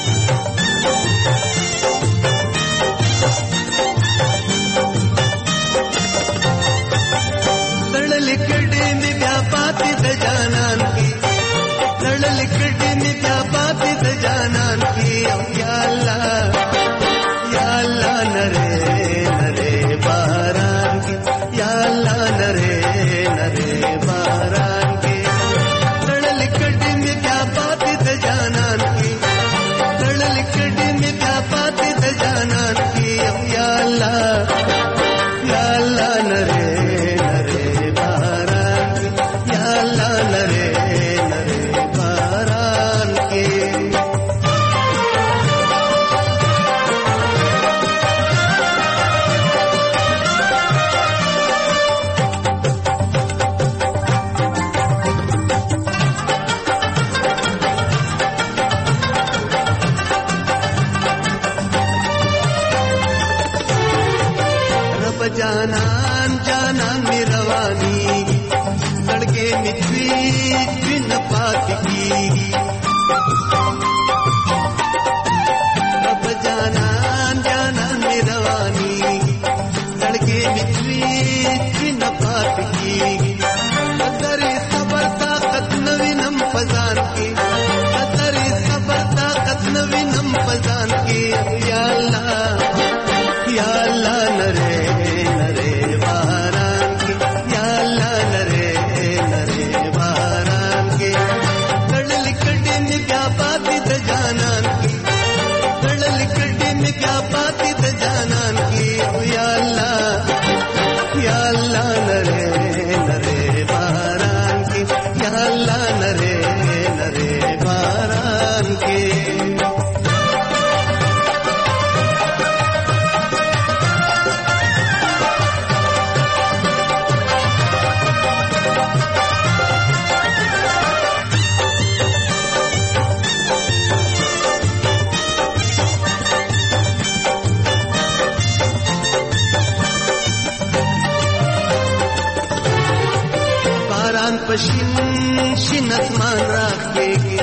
C: شین اسمان راکھے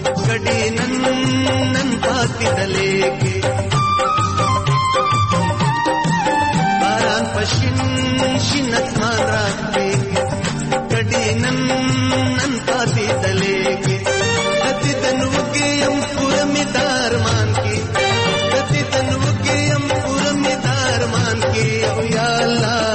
C: گڈی نن پاتی ڈلے کے باران پشین شین اسمان راکھے گڈی نن پاتی ڈلے کے گتی تنو کے ام پورم دار مان کے گتی تنو کے ام پورم دار مان کے یا اللہ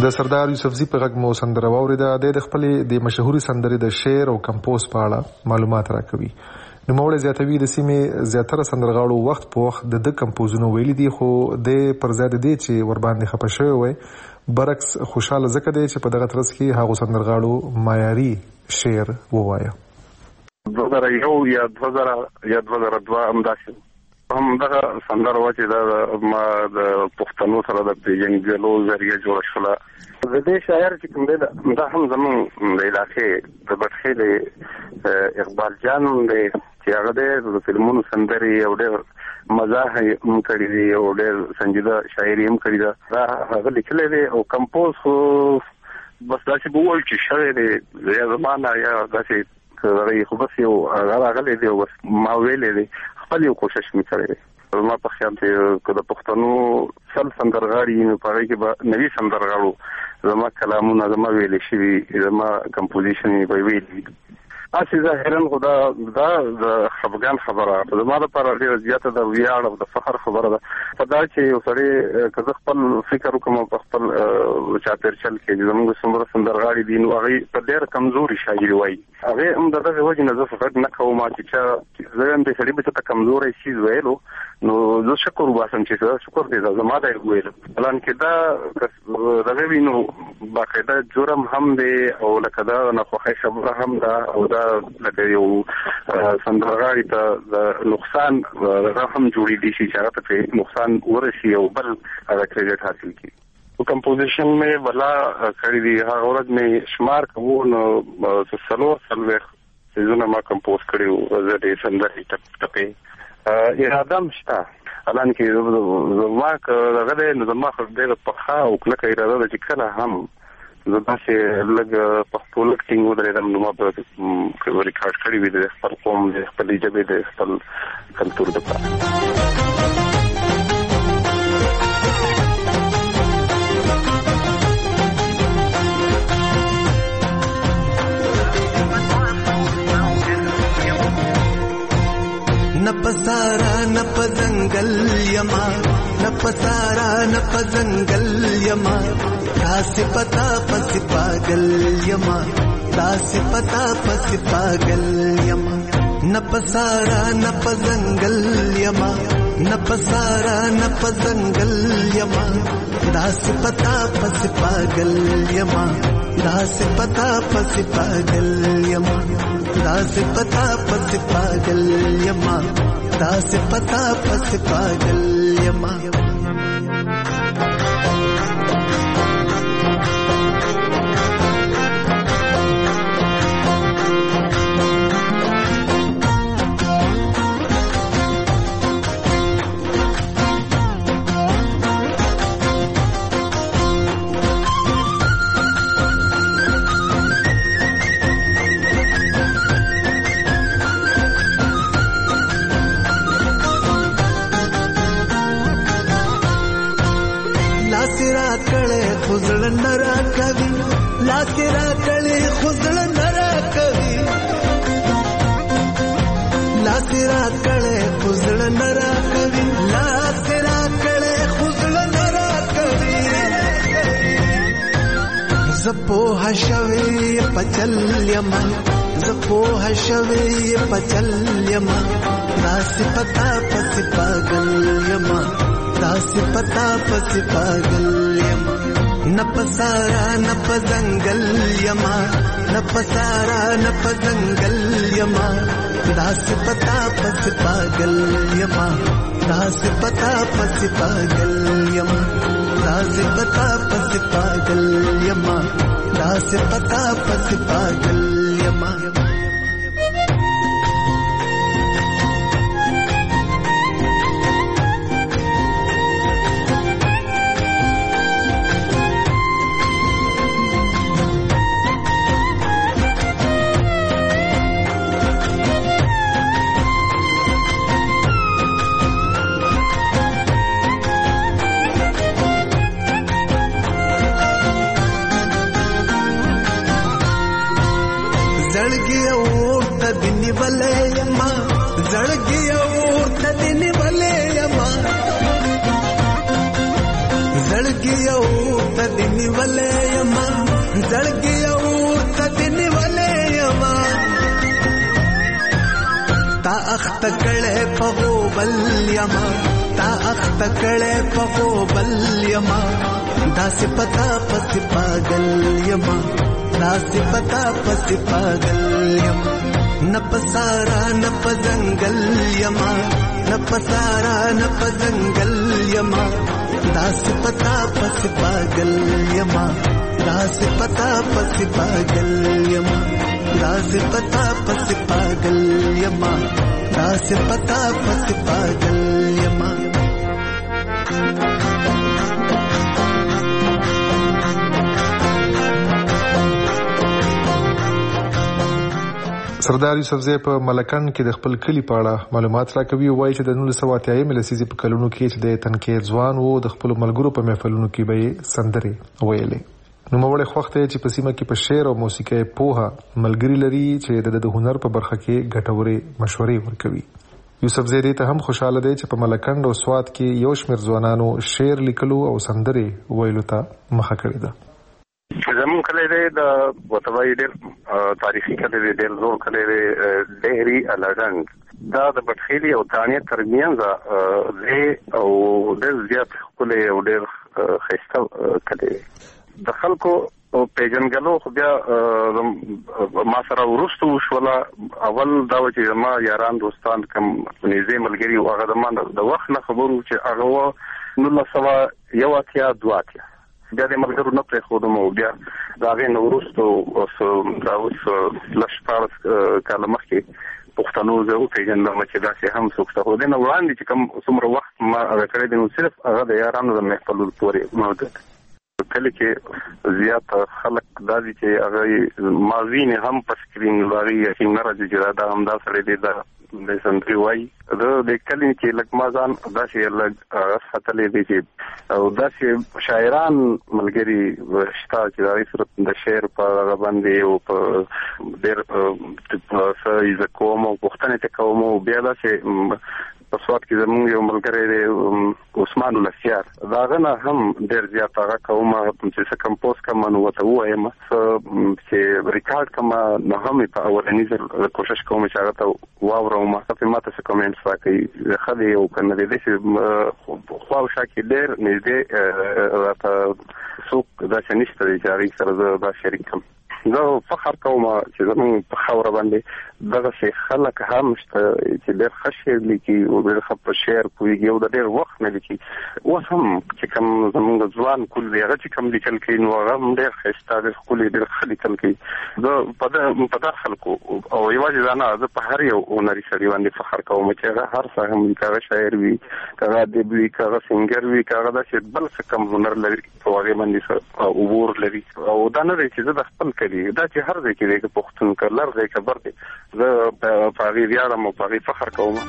A: د سردار یوسفزي په غږ مو سندره واوریده. د خپلې د مشهوري سندرې د شعر او کمپوز په اړه معلومات راکوي. نوموړی زیاتوي د سیمې زیاتره سندرغاړو وخت په وخت د کمپوزونو ویلي دي، خو د پر ضد دي چې ور باندې خپه شوی وي. برعکس خوشاله ځکه دی چې په دغه ترڅ کې هغه سندرغاړو معیاري شعر ووایه.
E: 2001 یا 2002 همداسې همدغه سندره وه چې دا ما د پښتنو سره د پیژندګلو ذریعه جوړه شوله. د دې شاعر چې کوم دی دا هم زموږ د علاقې د بټخې اقبال جان دی چې هغه د فلمونو سندرې او ډېر مزاح هم کړی دی او ډېر سنجیده شاعري هم کړې ده. دا هغه لیکلی دی او کمپوز خو بس داسې به ووایو چې شوی دی یا زما نه یا داسې خو بس یو هغه راغلی دی او بس ما ویلی دی، خپل یو کوشش مې کړی دی. زما په خیال چې که د پښتنو سل سندرغاړي نو په هغې کې به نوي سندرغاړو زما کلامونه زما ویلې شوي، زما کمپوزیشن یې به ویلي. هسې ظاهرا خو دا د خفګان خبره زما دپاره ډېره زیاته د ویاړ او د فخر خبره ده په دا چې یو سړی که زه خپل فکر وکړم په خپل چاپېرچل کې چې زموږ څومره سندرغاړي دي نو هغوی په ډېره کمزوري شاعري وایي. هغې هم د دغې وجې نه زه غږ نه کوم چې چا زه هم دې سړي به چاته کمزوری څیز ویلو نو زه شکر وباسم چې دا شکر دی زما دی ویلو. حالانکې دا دغه وي نو باقاعده جرم هم دی او لکه دا ناخوښۍ خبره هم ده او دا لکه یو سندرغاړي ته د نقصان هغه هم جوړېدی شي چې هغه ته پرې نقصان ورسي او بل هغه کریډټ حاصل کړي. کمپوزیشن مې بلا کړی دی، هغه ورځ مې شمار کوو نو 40 سیزونه ما کمپوز کړي وو. زه دې سندرې ټپې اراده هم شته، حالانکې زما که هغه دی نو زما خو ډېره پخه او کلکه اراده ده چې کله هم زه داسې لږ پښتو لږ ټینګ ودرېدم نو ما به ریکارډ کړي وي د خپل قوم د خپلې ژبې د خپل کلتور دپاره.
C: न पसारा न पजंगल यमा न पसारा न पजंगल यमा दास पता पस पागल यमा दास पता पस पागल यमा न पसारा न पजंगल यमा न पसारा न पजंगल यमा दास पता पस पागल यमा दास पता पस पागल यमा दास पता पस पागल यमा दास पता पस पागल यमा. खुजल नरा कवि लाकेरा कले खुजल नरा कवि लाकेरा कले खुजल नरा कवि लाकेरा कले खुजल नरा कवि जपो हशवे पचल यमा जपो हशवे पचल यमा दास पता पस पागल यमा दास पता पस पागल यमा न पसारा न पजंगल यमा न पसारा न पजंगल यमा दास पता पस पागल यमा दास पता पस पागल यमा दास पता पस पागल यमा दास पता पस पागल यमा. زړګي او تدنی ولې یما زړګي او تدنی ولې یما تا اخت کړه په بل یما تا اخت کړه په بل یما داس پتا پس پاگل یما داس پتا پس پاگل یما نپسارا نپزنگل یما نپسارا نپزنگل یما داس پتا پس پاگل یما داس پتا پس پاگل یما داس پتا پس پاگل یما داس پتا پس پاگل یما
A: سردار یوسفزی په ملکن کې د خپل کلی په اړه معلومات راکوي او وایي چې د 1980 لسیزې په کلونو کې چې د تنکي ځوان وو د خپل ملګرو په محفلونو کې به سندري ویلې نو موږ خوښته چې په سیمه کې په شعر او موسیقي پوها ملګری لري چې د هنر په برخه کې ګټورې مشورې ورکوي یوسفزی دې ته هم خوشاله دی چې په ملکن او سواد کې یو شمېر ځوانانو شعر لیکلو او سندري ویلو ته مخه کړې ده
E: زمون کله دې د وتوای ډېر تاریخي کله دې ډېر زور کله دې ډېری الګنګ دا د بټخيلي او تانیه ترمنځ دې او ډېر زیات کله او ډېر خسته کله د خلکو او پیژنګلو خو بیا ما سره ورستو شولا اول دا چې ما یاران دوستان کوم نږدې ملګری او هغه د ما د وخت نه خبرو چې هغه نو سوا یو اتیا دواتیا بیا د ملګرو نه پرې خودم او بیا دا غي نورستو او دا اوس لښپارس کله مخکې پښتنو زه پیژنم چې دا سه هم څوک ته ودی نه وړاندې چې کوم څومره وخت ما هغه کړی دی نو صرف هغه د یارانو د محفلو پورې موجود کله کې زیات خلک دا دي چې هغه مازین هم په سکرین لري چې نه راځي چې دا هم دا سره دی دا د سندري وای د کلی کې لکه مازان دا چې لږ خطلې دي چې او دا چې شاعران ملګری شتا چې دا صرف د شعر په باندې او په ډېر په سایز کوم او پښتنه ته کوم بیا دا چې په سواد کې زموږ یو ملګری دی عثمان لسیار دا غنه هم ډېر زیات هغه کومه چې کمپوز کوم نو وته وایم چې ریکارډ کوم نو هم په اولنی ځل کوشش کوم چې هغه ته واورم په ماته څه کومنټس راکړي خدای یو کنه دې چې خو شاکې ډېر نږدې راته څوک دا چې نشته چې هغه سره دا شریک کوم زه فخر کوم چې زموږ په خاور باندې دغه شي خلک هم چې ډېر خشیر لیکي او ډېر خپ شعر کوي او د ډېر وخت نه لیکي اوس هم چې کوم زموږ ځوان کول دی هغه چې کوم لیکل کوي نو هغه ډېر ښایسته ډېر ښکلي ډېر ښه لیکل کوي زه په دا خلکو او یوازې دا نه زه په هر یو هنري سړي باندې فخر کوم چې هغه هر څه هم هغه شاعر وي هغه ادیب وي هغه سنگر وي هغه داسې بل څه کوم هنر لري په هغه باندې عبور لري او دا نه دی چې زه د خپل دا چې هر ځای کې د پښتون کلر ځای خبر دی زه په هغه ویاړم او په هغه فخر کوم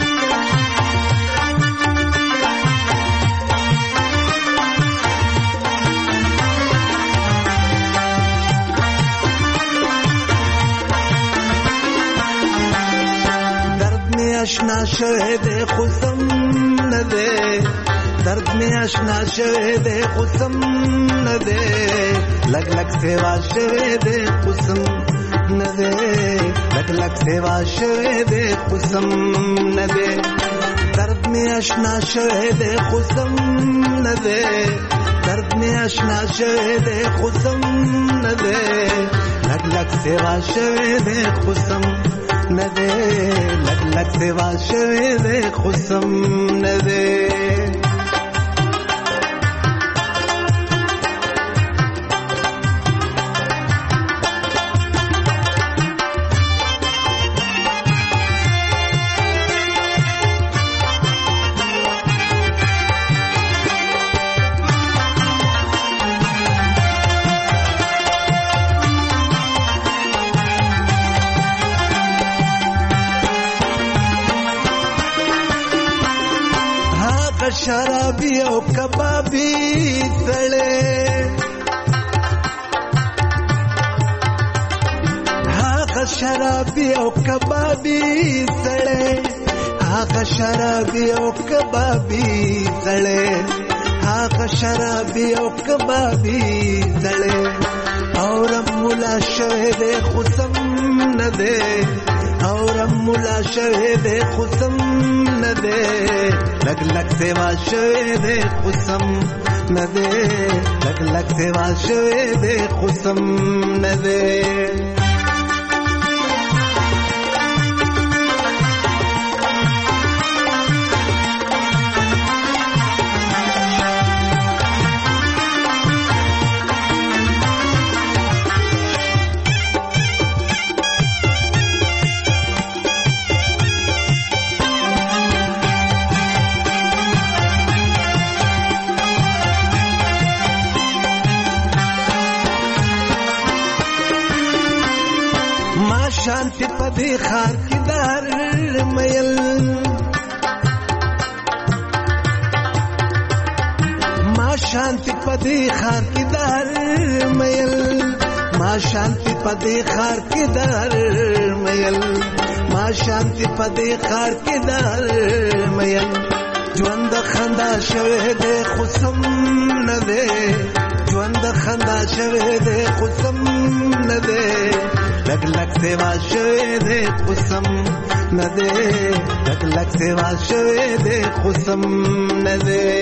C: درد میں آشنا شاید خصم نہ دے درد میں آشنا شاید خصم نہ دے لگ لگ سیوا شاید قسم نہ دے لگ لگ سیوا شاید قسم نہ دے درد میں آشنا شاید قسم نہ دے درد میں آشنا شاید قسم نہ دے لگ لگ سیوا شاید قسم نہ دے لگ لگ سیوا شاید قسم نہ دے شرابی او کبابی سړې هغه شرابی او کبابی سړې هغه شرابی او کبابی سړې هغه شرابي او کبابي زړې اور مولا شوه دې خصم نه دې اور مولا شوه دې خصم نه دې لګ لګ سیوا شوه دې خصم نه دې لګ لګ سیوا شوه دې خصم نه دې شانتی پدی خار کی دار میل ما شانتی پدی خار کی دار میل ما شانتی پدی خار کی دار میل ما شانتی پدی خار کی دار میل ژوند خندا شوه دې خصم نه دې ژوند خندا شوه دې خصم نه دې لګ لګ سیوا شوه دې خصم نه دې لګ لګ سیوا شوه دې خصم نه دې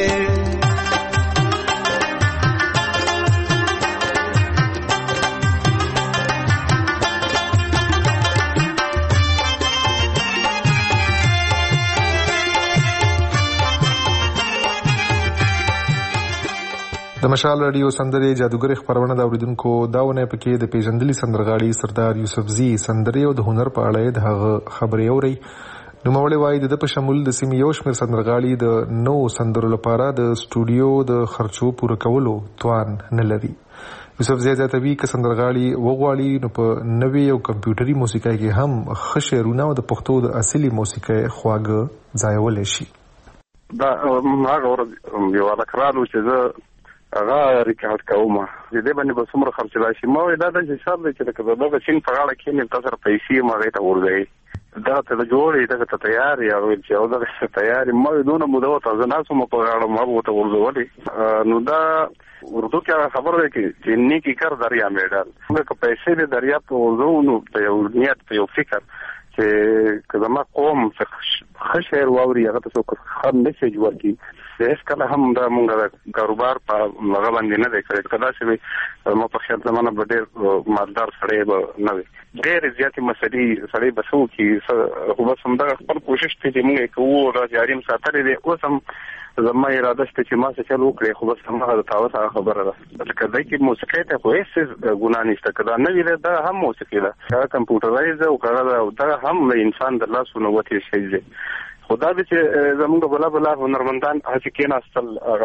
A: د مشال رادیو سندرې جادوګر خبرونه د اوریدونکو داونه پکې د پیژندلي سندرغاړي سردار یوسفزي سندرې او د هنر په اړه د هغه خبرې اوري نو مولوی وای د په شمول د سیمې یو شمېر سندرغاړي د نو سندرو لپاره د سټوډیو د خرچو پوره کولو توان نه لري یوسفزي ځاتوي ک سندرغاړي وغواړي نو په نوې او کمپیوټري موسیقۍ کې هم خشرونه او د پښتو د اصلي موسیقۍ خواږه ځایول شي
E: دا هغه یو راکرالو چې هغه ریکارډ کوم چې دې باندې به څومره خرچ راشي ما دا د حساب دی چې دا د چین په غاړه کې نه تاسو پیسې ما غوښته ورغی دا ته جوړې دا ته تیار یا چې او دا تیار ما دونه موده ته نه سم په غاړه ما وته ورغولې نو دا اردو کې خبر دی چې نیکی کار دریا میډل موږ پیسې دې دریا په وزونو په یو نیت په یو فکر چې کله ما قوم خشیر واوري هغه څه خام میسج ورکړي هیڅ کله هم دا مونږ کاروبار په هغه باندې نه دی کړی کله چې ما په خیال زمانه به ډېر مالدار سړی به نه وي ډېر زیاتې مسلې سړی به څه وکړي خو بس همدغه خپل کوشش دی چې مونږ یې کوو را جاري م ساتلی دی اوس هم زما اراده شته چې ما څه چل وکړې خو بس هماغه د تاوس هغه خبره ده لکه دی کې موسیقۍ ته خو هېڅ ګناه نشته که دا نوي دی دا هم موسیقي ده هغه کمپیوټرایز ده او دا هم د انسان د لاسو نه وتې شی دی خو دا دی چې زمونږ بلا هنرمندان هسې کېناستل هغه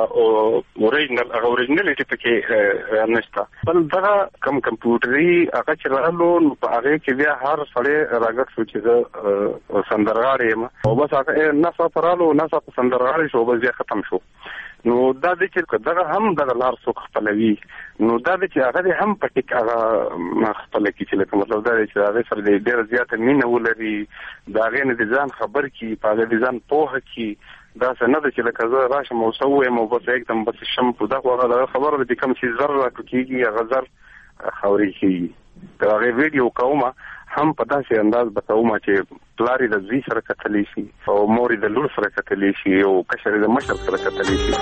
E: اوریجنلټي پکې نشته بل دغه کم کمپیوټري هغه چې راغلو نو په هغې کې بیا هر سړی راګډ شو چې زه سندرغاړی یم او بس هغه ناڅاپه رالو ناڅاپه سندرغاړی شو بس بیا ختم شو نو دا دی چې دغه هم دغه لار څوک خپلوي نو دا دی چې هغه هم په ټیک هغه خپله کړي چې لکه مطلب دا دی چې هغې سره د ډېره زیاته مینه ولري د هغې نه د ځان خبر کړي په هغې د ځان پوهه کړي داسې نه ده چې لکه زه راشم او څه ووایم او بس एकदम بس شم په دغه هغه خبره ده چې کوم چې زر راکړي هغه زر خاورې کېږي د هغې ویډیو کومه هم په داسې انداز به کوم چې پلار یې د زوی سره کتلی شي او مور یې د لور سره کتلی شي او کشر یې د مشر سره کتلی شي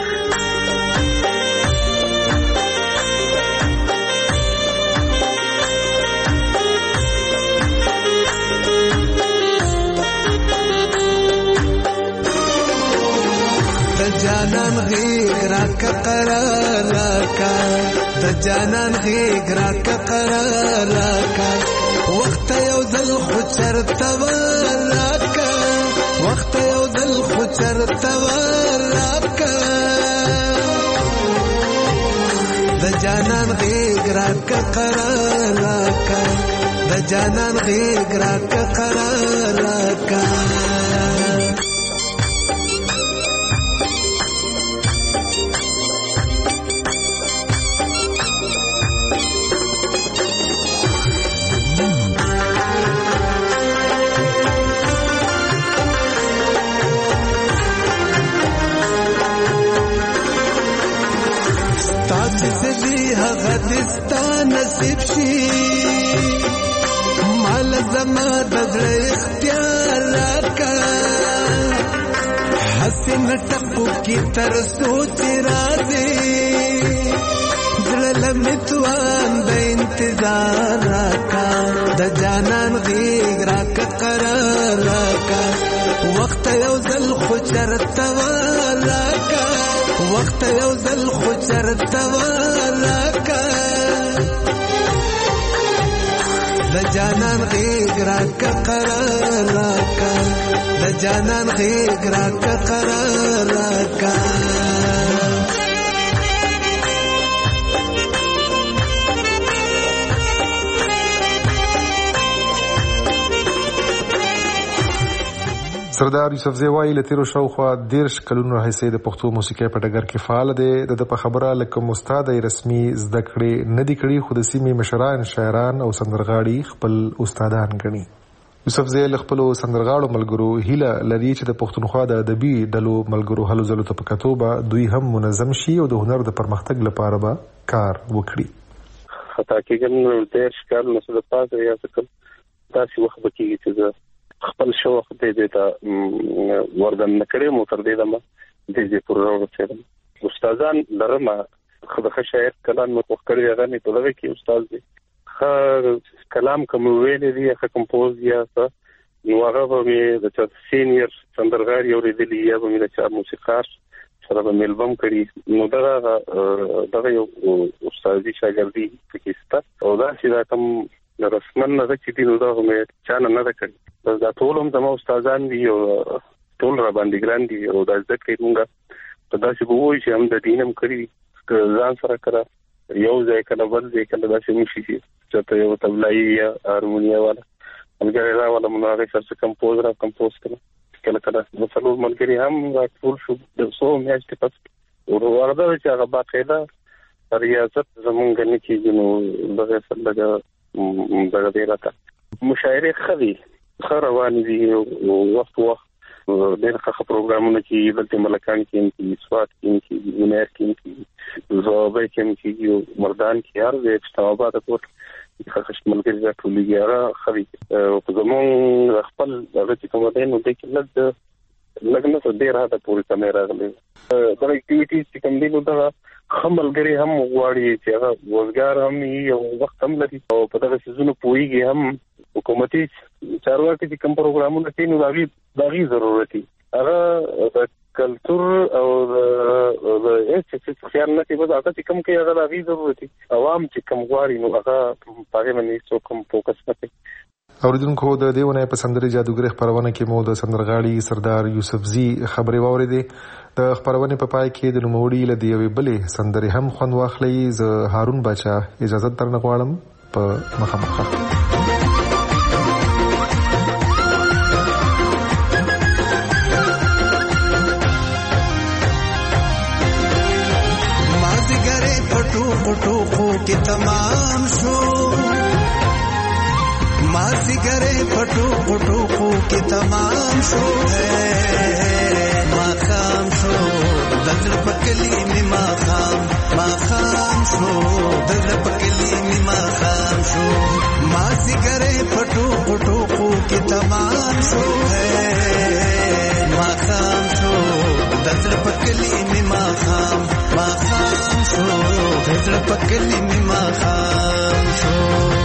C: جانان غیگ راکا قرار راکا جانان غیگ راکا قرار راکا وقت یو دل خوچر تبار راکا وقت یو دل خوچر تبار راکا جانان غیگ راکا قرار راکا جانان غیگ راکا قرار راکا دستا نصیب شي مال زما د زړه اختیار راکا حسین ټکو کی تر سوچ راځي زړه لمتوان د انتظار راکا د جانان غیږ راکا قرار راکا وخت یو ځل خو چرته راکا وخت یو ځل خو چرته راکا د جانان غیږ راکا قرار راکا د جانان غیږ راکا قرار راکا
A: سردار یوسفزی وایي له تیرو شاوخوا 10 کلونو راهیسې د پښتو موسیقۍ په ډګر کې فعال دی. د په خبره لکه استاد رسمي زده کړې نه دي کړي، خو د سیمې مشران، شاعران او سندرغاړي خپل استادان ګڼي. یوسفزی له خپلو سندرغاړو ملګرو هیله لري چې د پښتونخوا د ادبي ډلو ملګرو هلو ځلو ته په کتو به دوی هم منظم شي او د هنر د پرمختګ لپاره به کار وکړي.
E: خطا کېږم 10 کال نو څه د پاسه یا څه داسې وخت به کېږي چې خپل شوق دې ته وردن نکړې مو تر دې دمه دې پوره ورسېدم. استادان لرم خدای شاعر کلام مو وکړی هغه نه په لږ کې استاد دی کلام کوم ویلې دی هغه کمپوز یا نو هغه به د سینیئر سندرغاړي اوریدلی یا به د چا موسیقار سره به ملبم کړي نو دا یو استادي شاګردي پکې او دا چې دا کوم رسمن نه چې دی نو دا هم چا نه کړی دا ټول هم زموږ استادان دي او ټول را باندې ګران دي او دا ځکه موږ په داسې وایو چې هم د دینم کړی ځان سره کړه یو ځای کله بل ځای کله داسې مشي چې ته یو تبلایي یا هارمونیا والا ملګری را والا مناغه سره کمپوز کړه کله مثلا ملګری هم ټول شو د څو میاشتې پس ورته چې هغه باقاعده ریاضت زمونږ نه کېږي نو دغه سره دغه دی راته مشاعره خدي خروان دي وخت ډېر ښه پروګرامونه کې دلته ملکان کې سواد کې ونیر کې زوبې کې مردان کې هر ځای استعداد کوټ خاص ملګری راټولېږي هغه خري په زمون خپل هغه چې کوم دی نو د کې لګنه څه ډېر هدا پوری کمه راغلي دا اکټیویټیز چې کوم دی نو دا خملګری هم غواړي چې هغه روزګار هم یو وخت هم لري او په دغه سيزونو پويږي هم حکومتي چارواکي چې کوم پروګرامونه کوي نو داغي ضرورت دي هغه د کلچر او د چې خیال نه کوي دا چې کوم کې هغه داغي ضرورت دي عوام چې کوم غواړي نو هغه په هغه باندې څو کوم فوکس کوي.
A: اوریدونکو د دیونه په سندري جادوګر خبرونه کې مو د سندرغاړي سردار یوسفزی خبري واوریدې. د خبرونه په پای کې د نوموړي له دیوي بلې سندري هم خوند واخلي. ز هارون بچا اجازه درنه غواړم په مخامخ.
C: مازیګره پټو کې تمام شو مازیګره پټو کې تمام شو ماخام شو دل پکلی می ماخام شو دل پکلی می ماخام شو مازیګره پټو کې تمام شو ماخام شو دل پکلی می ماخام شو دل پکلی می ماخام شو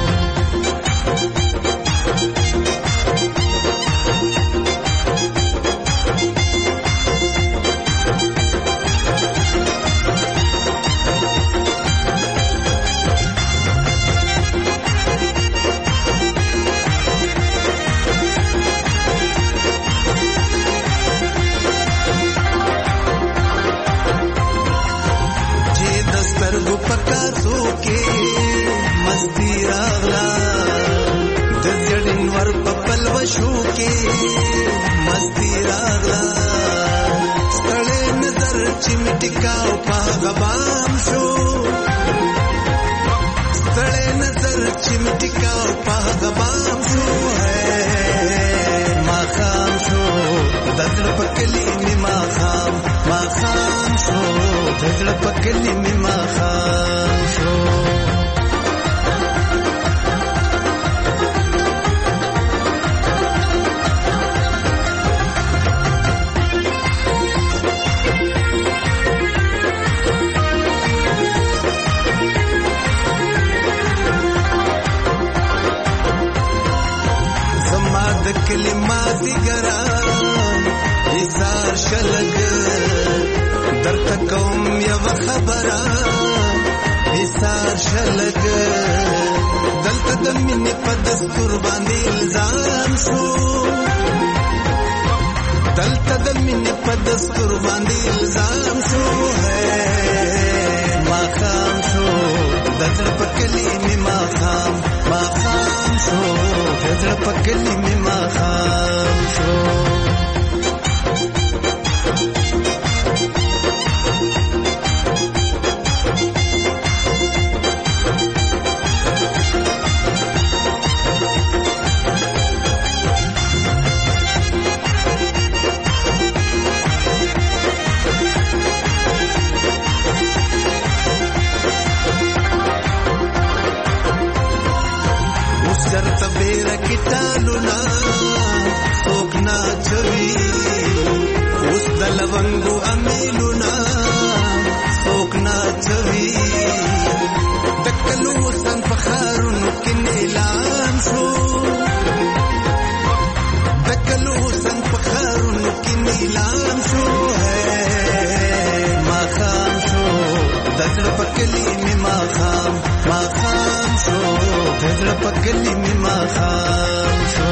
C: ټکاو په غبام شو ستړې نظر چې ټکاو په غبام شو ماخام شو دل پکلی می ماخام شو دل پکلی می ماخام شو کلمات ګران ایثار شلګ درته کوم یو خبره ایثار شلګ دلته د مینې په دستور باندې الزام شو دلته د مینې په دستور باندې الزام شو ما خام شو دزړه په کلمې ما خام شو دزړه په کلمې ما خام شو تبیر کټالونا سوکنا چوي اوس د لونګو امیلونا سوکنا چوي دکلو سن فخارونو کې اعلان شو دکلو سن فخارونو کې اعلان شو ما خام شو دزړه پکلی می ما خام شو دزړه پکلی می ما خام شو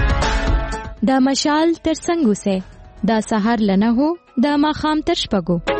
G: دا مشال تر څنګه سه دا سحر لنه هو دا ماخام تر شپګو